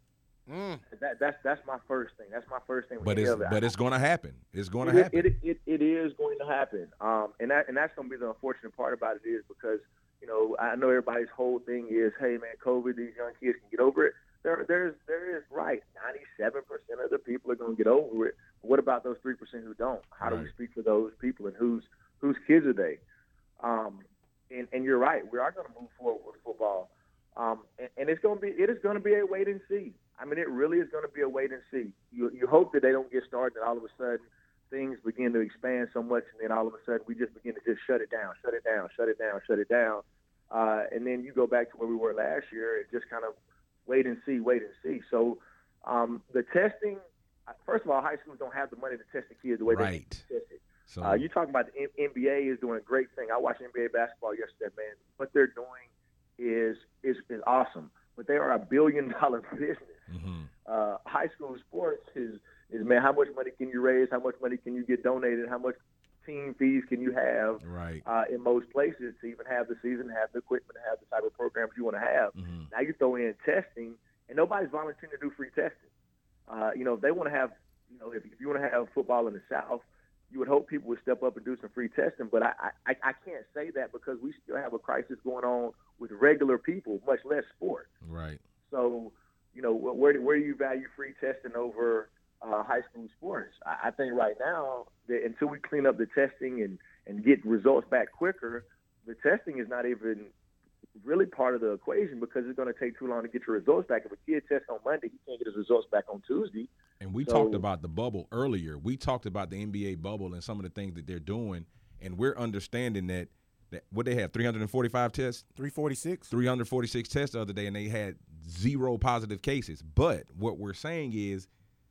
D: That's my first thing. That's my first thing.
B: But it's going to happen. It's going to happen.
D: It is going to happen. And that's going to be the unfortunate part about it is because, you know, I know everybody's whole thing is, hey man, COVID, these young kids can get over it. There is right. 97% of the people are going to get over it. But what about those 3% who don't? How do we speak for those people, and whose kids are they? And you're right. We are going to move forward with football. And it is going to be a wait and see. I mean, it really is going to be a wait and see. You hope that they don't get started, and all of a sudden things begin to expand so much, and then all of a sudden we just begin to just shut it down. And then you go back to where we were last year and just kind of wait and see. So the testing, first of all, high schools don't have the money to test the kids the way they need to test it. So you're talking about the NBA is doing a great thing. I watched NBA basketball yesterday, man. What they're doing is awesome. But they are $1 billion business. Mm-hmm. High school sports is man, how much money can you raise? How much money can you get donated? How much team fees can you have in most places to even have the season, have the equipment, have the type of programs you want to have? Mm-hmm. Now you throw in testing, and nobody's volunteering to do free testing. You know, if they want to have, you know, if you want to have football in the South, you would hope people would step up and do some free testing. But I can't say that because we still have a crisis going on with regular people, much less sport.
B: Right.
D: So, you know, where do you value free testing over high school sports? I think right now, that until we clean up the testing and get results back quicker, the testing is not even really part of the equation because it's going to take too long to get your results back. If a kid tests on Monday, he can't get his results back on Tuesday.
B: And we talked about the bubble earlier. We talked about the NBA bubble and some of the things that they're doing, and we're understanding that what they have, 345 tests?
A: 346.
B: 346 tests the other day, and they had 0 positive cases. But what we're saying is,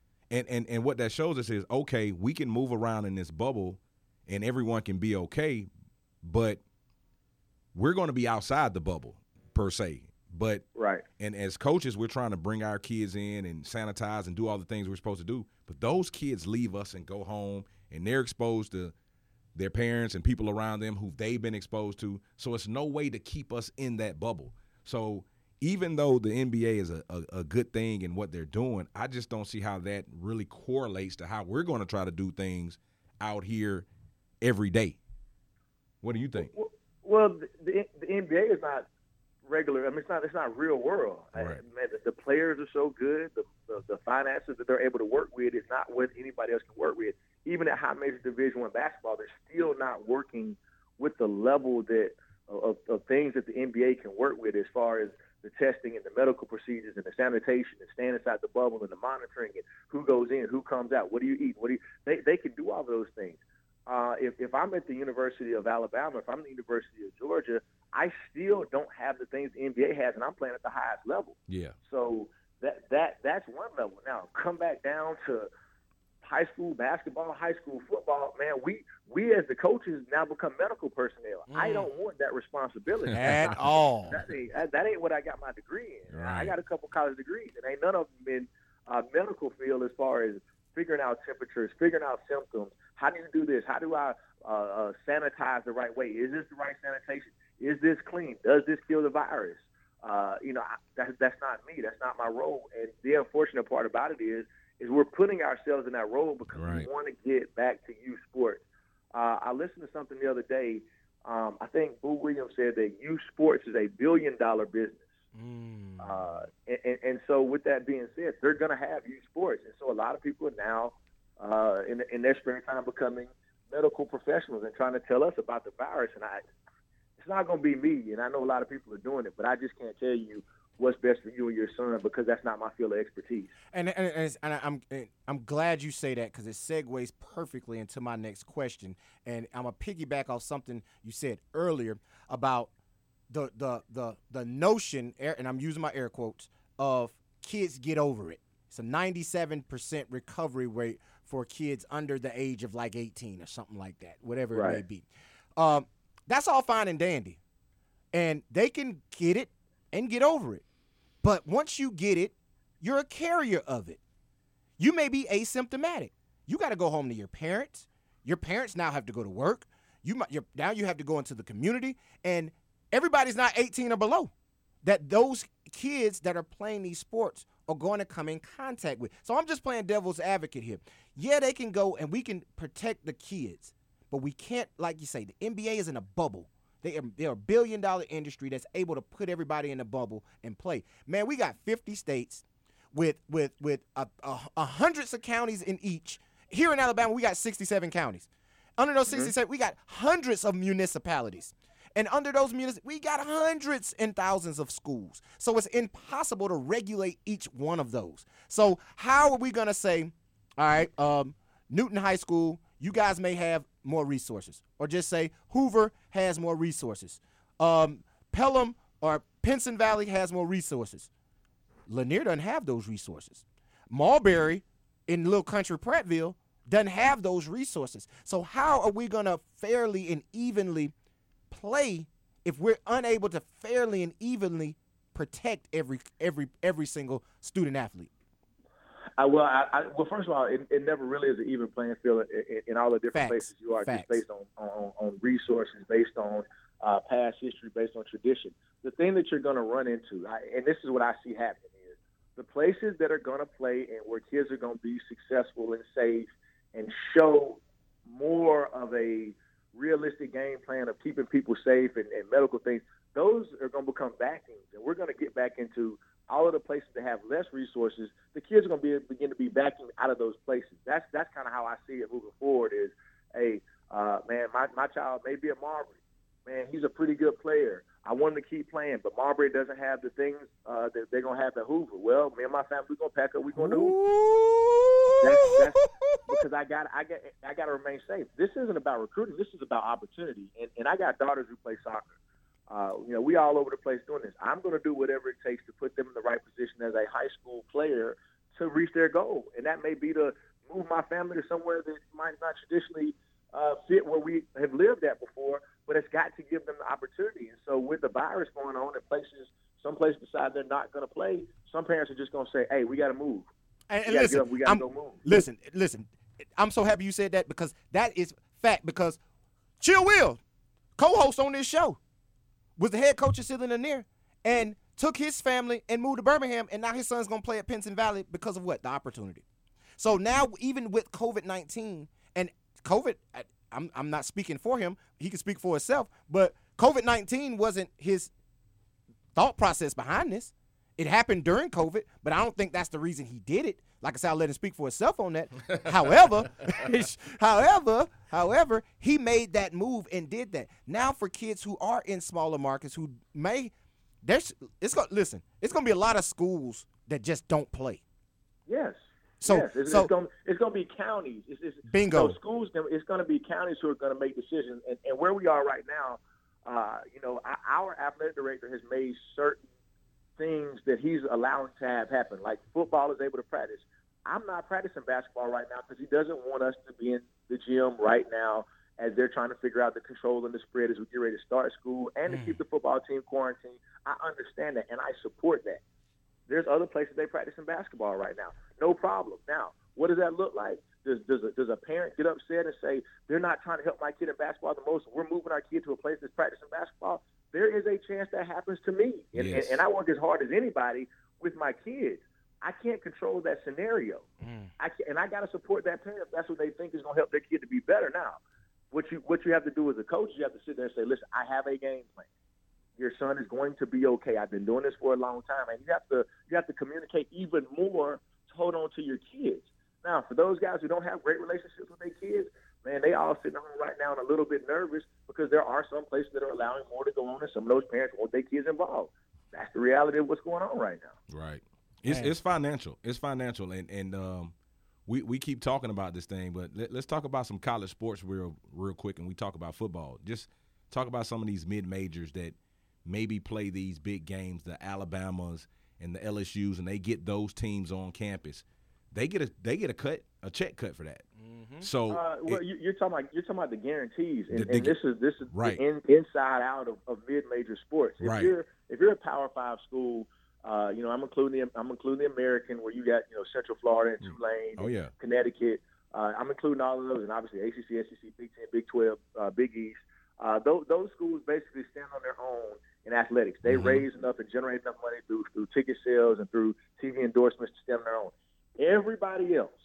B: and what that shows us is, okay, we can move around in this bubble and everyone can be okay, but we're going to be outside the bubble per se. But and as coaches, we're trying to bring our kids in and sanitize and do all the things we're supposed to do. But those kids leave us and go home, and they're exposed to their parents and people around them who they've been exposed to. So it's no way to keep us in that bubble. So even though the NBA is a good thing in what they're doing, I just don't see how that really correlates to how we're going to try to do things out here every day. What do you think?
D: Well, the NBA is not regular. I mean, it's not real world.
B: Right.
D: Man, the players are so good. The finances that they're able to work with is not what anybody else can work with. Even at high major Division I basketball, they're still not working with the level that of things that the NBA can work with as far as the testing and the medical procedures and the sanitation and staying inside the bubble and the monitoring and who goes in, who comes out, what do you eat, they can do all those things. If I'm at the University of Alabama, if I'm at the University of Georgia, I still don't have the things the NBA has, and I'm playing at the highest level.
B: Yeah.
D: So that's one level. Now come back down to high school basketball, high school football. Man, we as the coaches now become medical personnel. I don't want that responsibility
A: at all.
D: That ain't what I got my degree in.
B: Right.
D: I got a couple college degrees, and ain't none of them in medical field as far as figuring out temperatures, figuring out symptoms. How do you do this? How do I sanitize the right way? Is this the right sanitation? Is this clean? Does this kill the virus? That's not me. That's not my role. And the unfortunate part about it is we're putting ourselves in that role because we want to get back to youth sports. I listened to something the other day. I think Boo Williams said that youth sports is $1 billion business. And so with that being said, they're going to have youth sports. And so a lot of people are now in their spare time becoming medical professionals and trying to tell us about the virus. And it's not going to be me. And I know a lot of people are doing it, but I just can't tell you what's best for you and your son because that's not my field of expertise.
A: And I'm glad you say that because it segues perfectly into my next question. And I'm gonna piggyback off something you said earlier about the notion, and I'm using my air quotes, of kids get over it. It's a 97% recovery rate for kids under the age of like 18 or something like that, whatever it may be. That's all fine and dandy, and they can get it and get over it. But once you get it, you're a carrier of it. You may be asymptomatic. You got to go home to your parents. Your parents now have to go to work. Now you have to go into the community, and everybody's not 18 or below that those kids that are playing these sports are going to come in contact with. So I'm just playing devil's advocate here. Yeah, they can go and we can protect the kids, but we can't, like you say, the NBA is in a bubble. They're a $1 billion industry that's able to put everybody in a bubble and play. Man, we got 50 states with hundreds of counties in each. Here in Alabama, we got 67 counties. Under those 67, we got hundreds of municipalities. And under those municipalities, we got hundreds and thousands of schools. So it's impossible to regulate each one of those. So how are we going to say, all right, Newton High School, you guys may have more resources, or just say Hoover has more resources. Pelham or Pinson Valley has more resources. Lanier doesn't have those resources. Mulberry in Little Country Prattville doesn't have those resources. So how are we going to fairly and evenly play if we're unable to fairly and evenly protect every single student athlete?
D: Well, first of all, it never really is an even playing field in all the different places you are, just based on resources, based on past history, based on tradition. The thing that you're going to run into, and this is what I see happening, is the places that are going to play and where kids are going to be successful and safe and show more of a realistic game plan of keeping people safe and medical things, those are going to become backings. And we're going to get back into all of the places that have less resources. The kids are going to begin to be backing out of those places. That's kind of how I see it moving forward is, hey, man, my child may be at Marbury. Man, he's a pretty good player. I want him to keep playing, but Marbury doesn't have the things that they're going to have at Hoover. Well, me and my family, we're going to pack up. We're going to Hoover. That's because I got to remain safe. This isn't about recruiting. This is about opportunity. And I got daughters who play soccer. We all over the place doing this. I'm going to do whatever it takes to put them in the right position as a high school player to reach their goal. And that may be to move my family to somewhere that might not traditionally fit where we have lived at before, but it's got to give them the opportunity. And so with the virus going on in some places decide they're not going to play, some parents are just going to say, hey, we got to move.
A: And listen, we got to go move. Listen, I'm so happy you said that because that is fact. Because Chill Will, co-host on this show, was the head coach of Sidney Lanier and took his family and moved to Birmingham, and now his son's going to play at Pinson Valley because of what? The opportunity. So now even with COVID-19, and COVID, I'm not speaking for him. He can speak for himself, but COVID-19 wasn't his thought process behind this. It happened during COVID, but I don't think that's the reason he did it. Like I said, I'll let him speak for himself on that. However, he made that move and did that. Now for kids who are in smaller markets who it's going to be a lot of schools that just don't play.
D: Yes.
A: So,
D: yes. It's going to be counties.
A: Bingo.
D: So schools, it's going to be counties who are going to make decisions. And where we are right now, our athletic director has made certain things that he's allowing to have happen. Like football is able to practice. I'm not practicing basketball right now because he doesn't want us to be in the gym right now as they're trying to figure out the control and the spread as we get ready to start school and to keep the football team quarantined. I understand that, and I support that. There's other places they practice in basketball right now. No problem. Now, what does that look like? Does a parent get upset and say, they're not trying to help my kid in basketball the most, we're moving our kid to a place that's practicing basketball? There is a chance that happens to me.
B: Yes.
D: And I work as hard as anybody with my kids. I can't control that scenario. I got to support that parent if that's what they think is going to help their kid to be better. Now, what you have to do as a coach, you have to sit there and say, listen, I have a game plan. Your son is going to be okay. I've been doing this for a long time. And you have to communicate even more to hold on to your kids. Now, for those guys who don't have great relationships with their kids, man, they all sitting home right now and a little bit nervous because there are some places that are allowing more to go on and some of those parents want their kids involved. That's the reality of what's going on right now.
B: Right. It's financial. It's financial. And we keep talking about this thing, but let's talk about some college sports real quick, and we talk about football. Just talk about some of these mid-majors that maybe play these big games, the Alabamas and the LSUs, and they get those teams on campus. They get a check cut for that. Mm-hmm. So
D: you're talking about the guarantees, and
B: the
D: this is
B: right.
D: the inside out of mid-major sports. If
B: right.
D: you're a Power 5 school, I'm including the American, where you got Central Florida and Tulane, Connecticut. I'm including all of those, and obviously ACC, SEC, Big 10, Big 12, Big East. Those schools basically stand on their own in athletics. They raise enough and generate enough money through ticket sales and through TV endorsements to stand on their own. Everybody else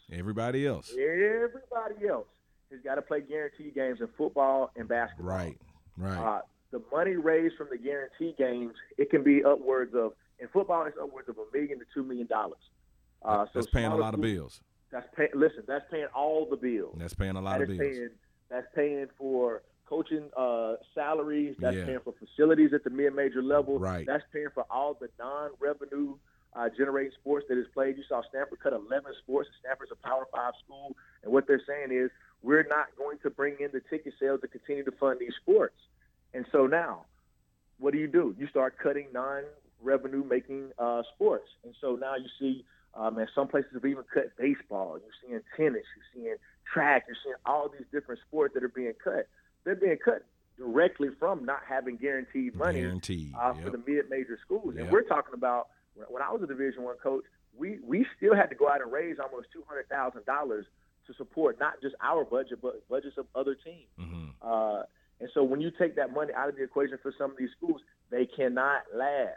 D: has got to play guarantee games in football and basketball.
B: Right.
D: The money raised from the guarantee games, it can be upwards of, in football, it's upwards of $1 million to $2 million.
B: That's paying a lot of bills.
D: That's paying all the bills.
B: That's paying a lot of bills.
D: That's paying for coaching salaries. That's paying for facilities at the mid-major level.
B: Right.
D: That's paying for all the non-revenue generating sports that is played. You saw Stanford cut 11 sports. Stanford's a Power 5 school, and what they're saying is we're not going to bring in the ticket sales to continue to fund these sports. And so now, what do? You start cutting non-revenue making sports, and so now you see, some places have even cut baseball. You're seeing tennis. You're seeing track. You're seeing all these different sports that are being cut. They're being cut directly from not having guaranteed money for the mid-major schools. And we're talking about, when I was a Division I coach, we still had to go out and raise almost $200,000 to support not just our budget, but budgets of other teams. Mm-hmm. And so when you take that money out of the equation for some of these schools, they cannot last.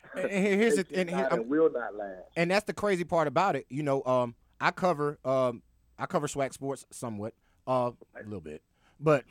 A: And
D: will not last.
A: And that's the crazy part about it. I cover SWAC sports somewhat, a little bit, but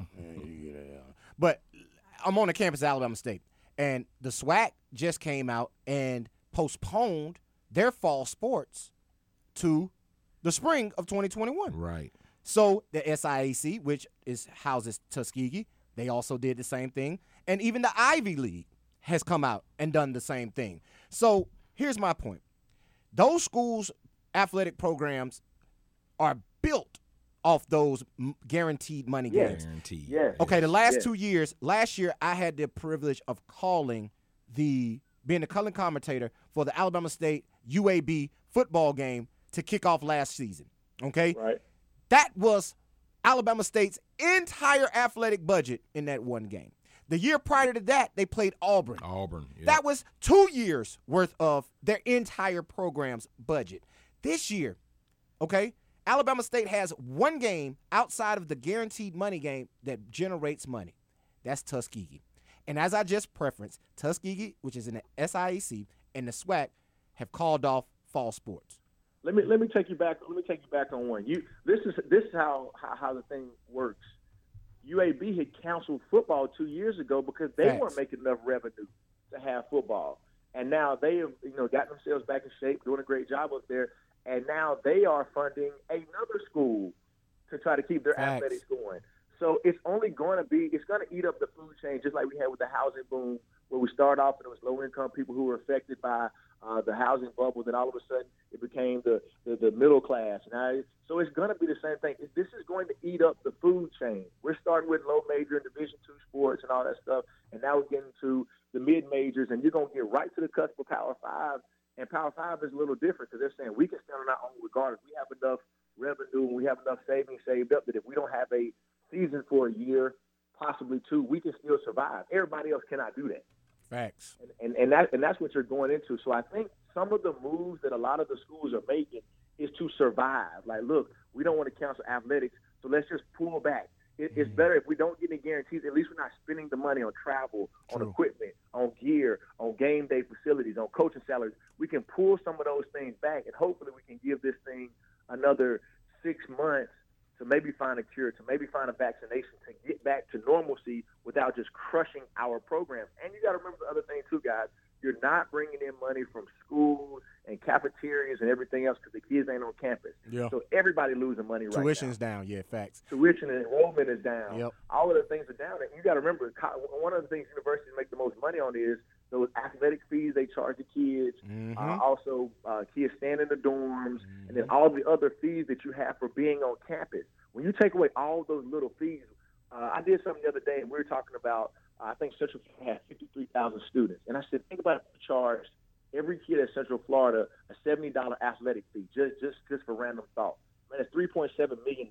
A: but I'm on the campus of Alabama State, and the SWAC just came out and postponed their fall sports to the spring of 2021.
B: Right.
A: So the SIAC, which houses Tuskegee, they also did the same thing. And even the Ivy League has come out and done the same thing. So here's my point. Those schools' athletic programs are built off those guaranteed money games.
B: Guaranteed.
D: Yes.
A: Okay, the last 2 years, last year I had the privilege of being the color commentator for the Alabama State UAB football game to kick off last season. Okay?
D: Right.
A: That was Alabama State's entire athletic budget in that one game. The year prior to that, they played Auburn.
B: Yep.
A: That was 2 years worth of their entire program's budget. This year, okay, Alabama State has one game outside of the guaranteed money game that generates money. That's Tuskegee. And as I just preferenced, Tuskegee, which is in the SIAC, and the SWAC have called off fall sports.
D: Let me take you back. Let me take you back on one. This is how the thing works. UAB had canceled football 2 years ago because they weren't making enough revenue to have football, and now they have gotten themselves back in shape, doing a great job up there, and now they are funding another school to try to keep their athletics going. So it's only going to eat up the food chain, just like we had with the housing boom, where we started off and it was low-income people who were affected by the housing bubble. Then all of a sudden it became the middle class. So it's going to be the same thing. This is going to eat up the food chain. We're starting with low major and Division II sports and all that stuff, and now we're getting to the mid-majors, and you're going to get right to the cusp of Power 5. And Power 5 is a little different because they're saying we can stand on our own regardless. We have enough revenue and we have enough savings saved up that if we don't have a season for a year, possibly 2, we can still survive. Everybody else cannot do that.
A: Facts.
D: And that's what you're going into. So I think some of the moves that a lot of the schools are making is to survive. Like, look, we don't want to cancel athletics, so let's just pull back. It's better if we don't get any guarantees. At least we're not spending the money on travel, on equipment, on gear, on game day facilities, on coaching salaries. We can pull some of those things back, and hopefully we can give this thing another 6 months to maybe find a cure, to maybe find a vaccination, to get back to normalcy without just crushing our programs. And you got to remember the other thing too, guys. You're not bringing in money from schools and cafeterias and everything else because the kids ain't on campus.
A: Yeah.
D: So everybody losing money right now.
A: Tuition's down. Yeah, facts.
D: Tuition and enrollment is down.
A: Yep.
D: All of the things are down. And you got to remember, one of the things universities make the most money on is those athletic fees they charge the kids. Also, kids staying in the dorms, and then all the other fees that you have for being on campus. When you take away all those little fees, I did something the other day, and we were talking about, I think Central Florida had 53,000 students. And I said, think about if we charged every kid at Central Florida a $70 athletic fee, just for random thought. Man, it's $3.7 million.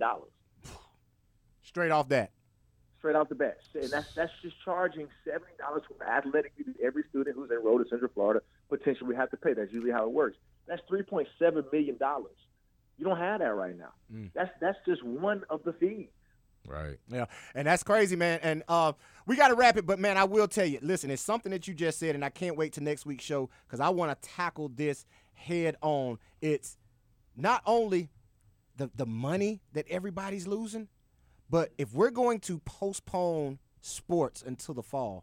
A: Straight off that.
D: Straight off the bat. And that's just charging $70 for athletic fee to every student who's enrolled in Central Florida potentially have to pay. That's usually how it works. That's $3.7 million. You don't have that right now. That's just one of the fees.
B: Right.
A: Yeah, and that's crazy, man. And we got to wrap it, but, man, I will tell you, listen, it's something that you just said, and I can't wait till next week's show because I want to tackle this head on. It's not only the money that everybody's losing, but if we're going to postpone sports until the fall,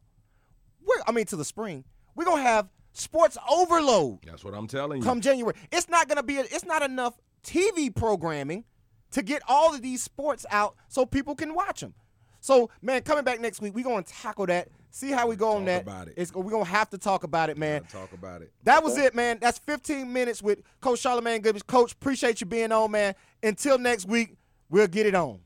A: to the spring, we're going to have sports overload.
B: That's what I'm telling you.
A: Come January. It's not going to be it's not enough TV programming to get all of these sports out so people can watch them. So, man, coming back next week, we're going to tackle that, see how we go on that.
B: About it.
A: We're going to have to talk about it, man.
B: Talk about it.
A: That was it, man. That's 15 minutes with Coach Charlamagne Gibbons. Coach, appreciate you being on, man. Until next week, we'll get it on.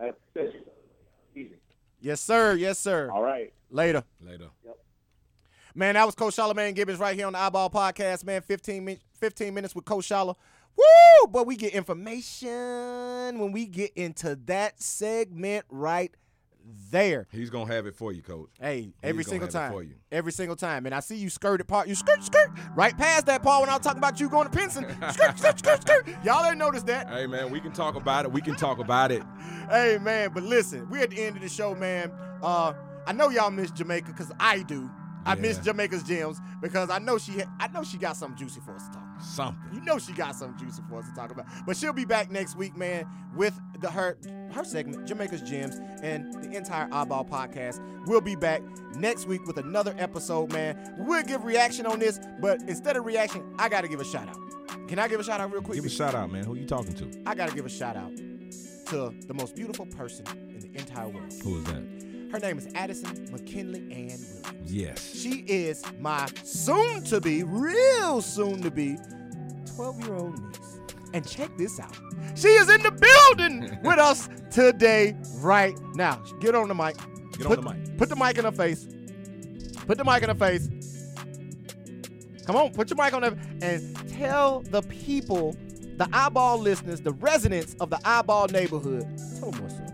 D: Easy.
A: Yes, sir. Yes, sir.
D: All right.
A: Later.
B: Later.
D: Yep.
A: Man, that was Coach Charlamagne Gibbons right here on the Eyeball Podcast, man. 15 minutes with Coach Charla. Woo! But we get information when we get into that segment right there.
B: He's going to have it for you, Coach.
A: Hey, every single
B: have it
A: time.
B: for you.
A: Every single time. And I see you skirted part. You skirt right past that part when I was talking about you going to Pinson. Skirt. Y'all ain't noticed that.
B: Hey, man, we can talk about it.
A: Hey, man, but listen, we're at the end of the show, man. I know y'all miss Jamaica because I do. I miss Jamaica's Gems because I know she got something juicy for us to talk about.
B: Something.
A: You know she got something juicy for us to talk about. But she'll be back next week, man, with her segment, Jamaica's Gems, and the entire Eyeball Podcast. We'll be back next week with another episode, man. We'll give reaction on this, but instead of reaction, I got to give a shout-out. Can I give a shout-out real quick?
B: Give a shout-out, man. Who you talking to?
A: I got to give a shout-out to the most beautiful person in the entire world.
B: Who is that?
A: Her name is Addison McKinley Ann Williams.
B: Yes.
A: She is my real soon-to-be 12-year-old niece. And check this out. She is in the building with us today, right now. Get on the mic.
B: On the mic.
A: Put the mic in her face. Come on, put your mic on there and tell the people, the Eyeball listeners, the residents of the Eyeball neighborhood, tell them what's up.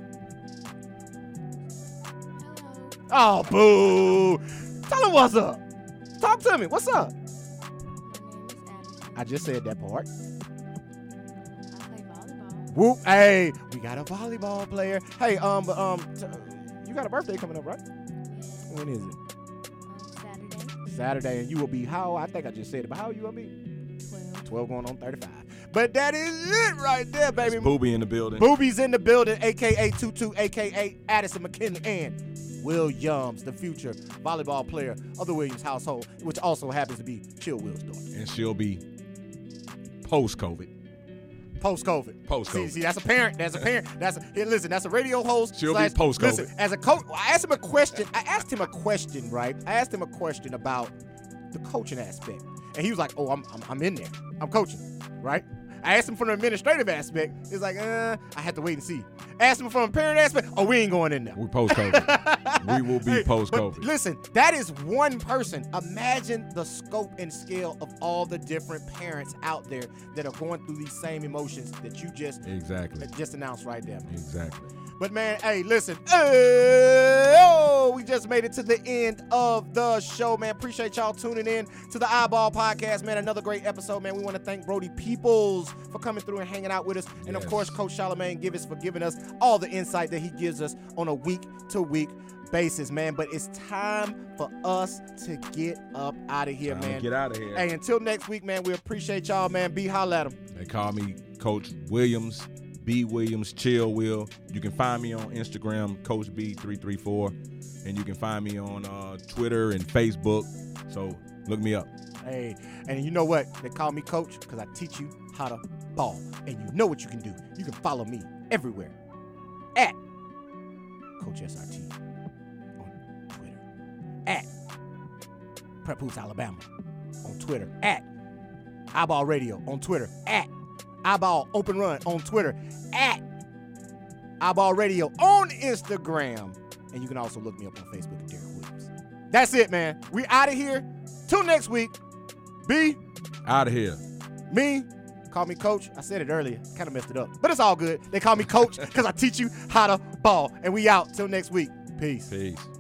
A: Oh, boo. Tell them what's up. Talk to me. What's up?
E: My name is Addison.
A: I just said that part.
E: I play volleyball.
A: Whoop. Hey, we got a volleyball player. Hey, you got a birthday coming up, right?
E: Yeah.
A: When is it?
E: Saturday.
A: Saturday, and you will be how? I think I just said it, but how you will be?
E: 12.
A: 12 going on 35. But that is it right there, baby.
B: That's Booby in the building.
A: Booby's in the building, a.k.a. Tutu, a.k.a. Addison McKinley, and Williams, the future volleyball player of the Williams household, which also happens to be Chill Will's daughter.
B: And she'll be post-COVID.
A: Post-COVID. See, that's a parent. That's a radio host.
B: She'll be post-COVID.
A: Listen, as a coach, I asked him a question, right? I asked him a question about the coaching aspect. And he was like, oh, I'm in there. I'm coaching, right? I asked him from the administrative aspect. He's like, I had to wait and see. Asked him from a parent aspect. Oh, we ain't going in there.
B: We post-COVID. We will be
A: But
B: post-COVID.
A: listen, that is one person. Imagine the scope and scale of all the different parents out there that are going through these same emotions that you just announced right there.
B: Exactly.
A: But man, hey, listen. We just made it to the end of the show, man. Appreciate y'all tuning in to the Eyeball Podcast, man. Another great episode, man. We want to thank Brody Peoples for coming through and hanging out with us. And of course, Coach Charlamagne Givens for giving us all the insight that he gives us on a week-to-week basis, man. But it's time for us to get up out of here, man.
B: Get out of here.
A: Hey, until next week, man, we appreciate y'all, man. B, holla at 'em.
B: They call me Coach Williams, B Williams, Chill Will. You can find me on Instagram, Coach B334, and you can find me on Twitter and Facebook. So look me up.
A: Hey, and you know what? They call me Coach because I teach you how to ball. And you know what you can do. You can follow me everywhere at Coach SRT on Twitter, at Prep Hoops Alabama on Twitter, at Eyeball Radio on Twitter, at Eyeball Open Run on Twitter, at Eyeball Radio on Instagram. And you can also look me up on Facebook at Derek Williams. That's it, man. We out of here. Till next week. B.
B: Out of here.
A: Me. Call me Coach. I said it earlier. Kind of messed it up. But it's all good. They call me Coach because I teach you how to ball. And we out. Till next week. Peace.
B: Peace.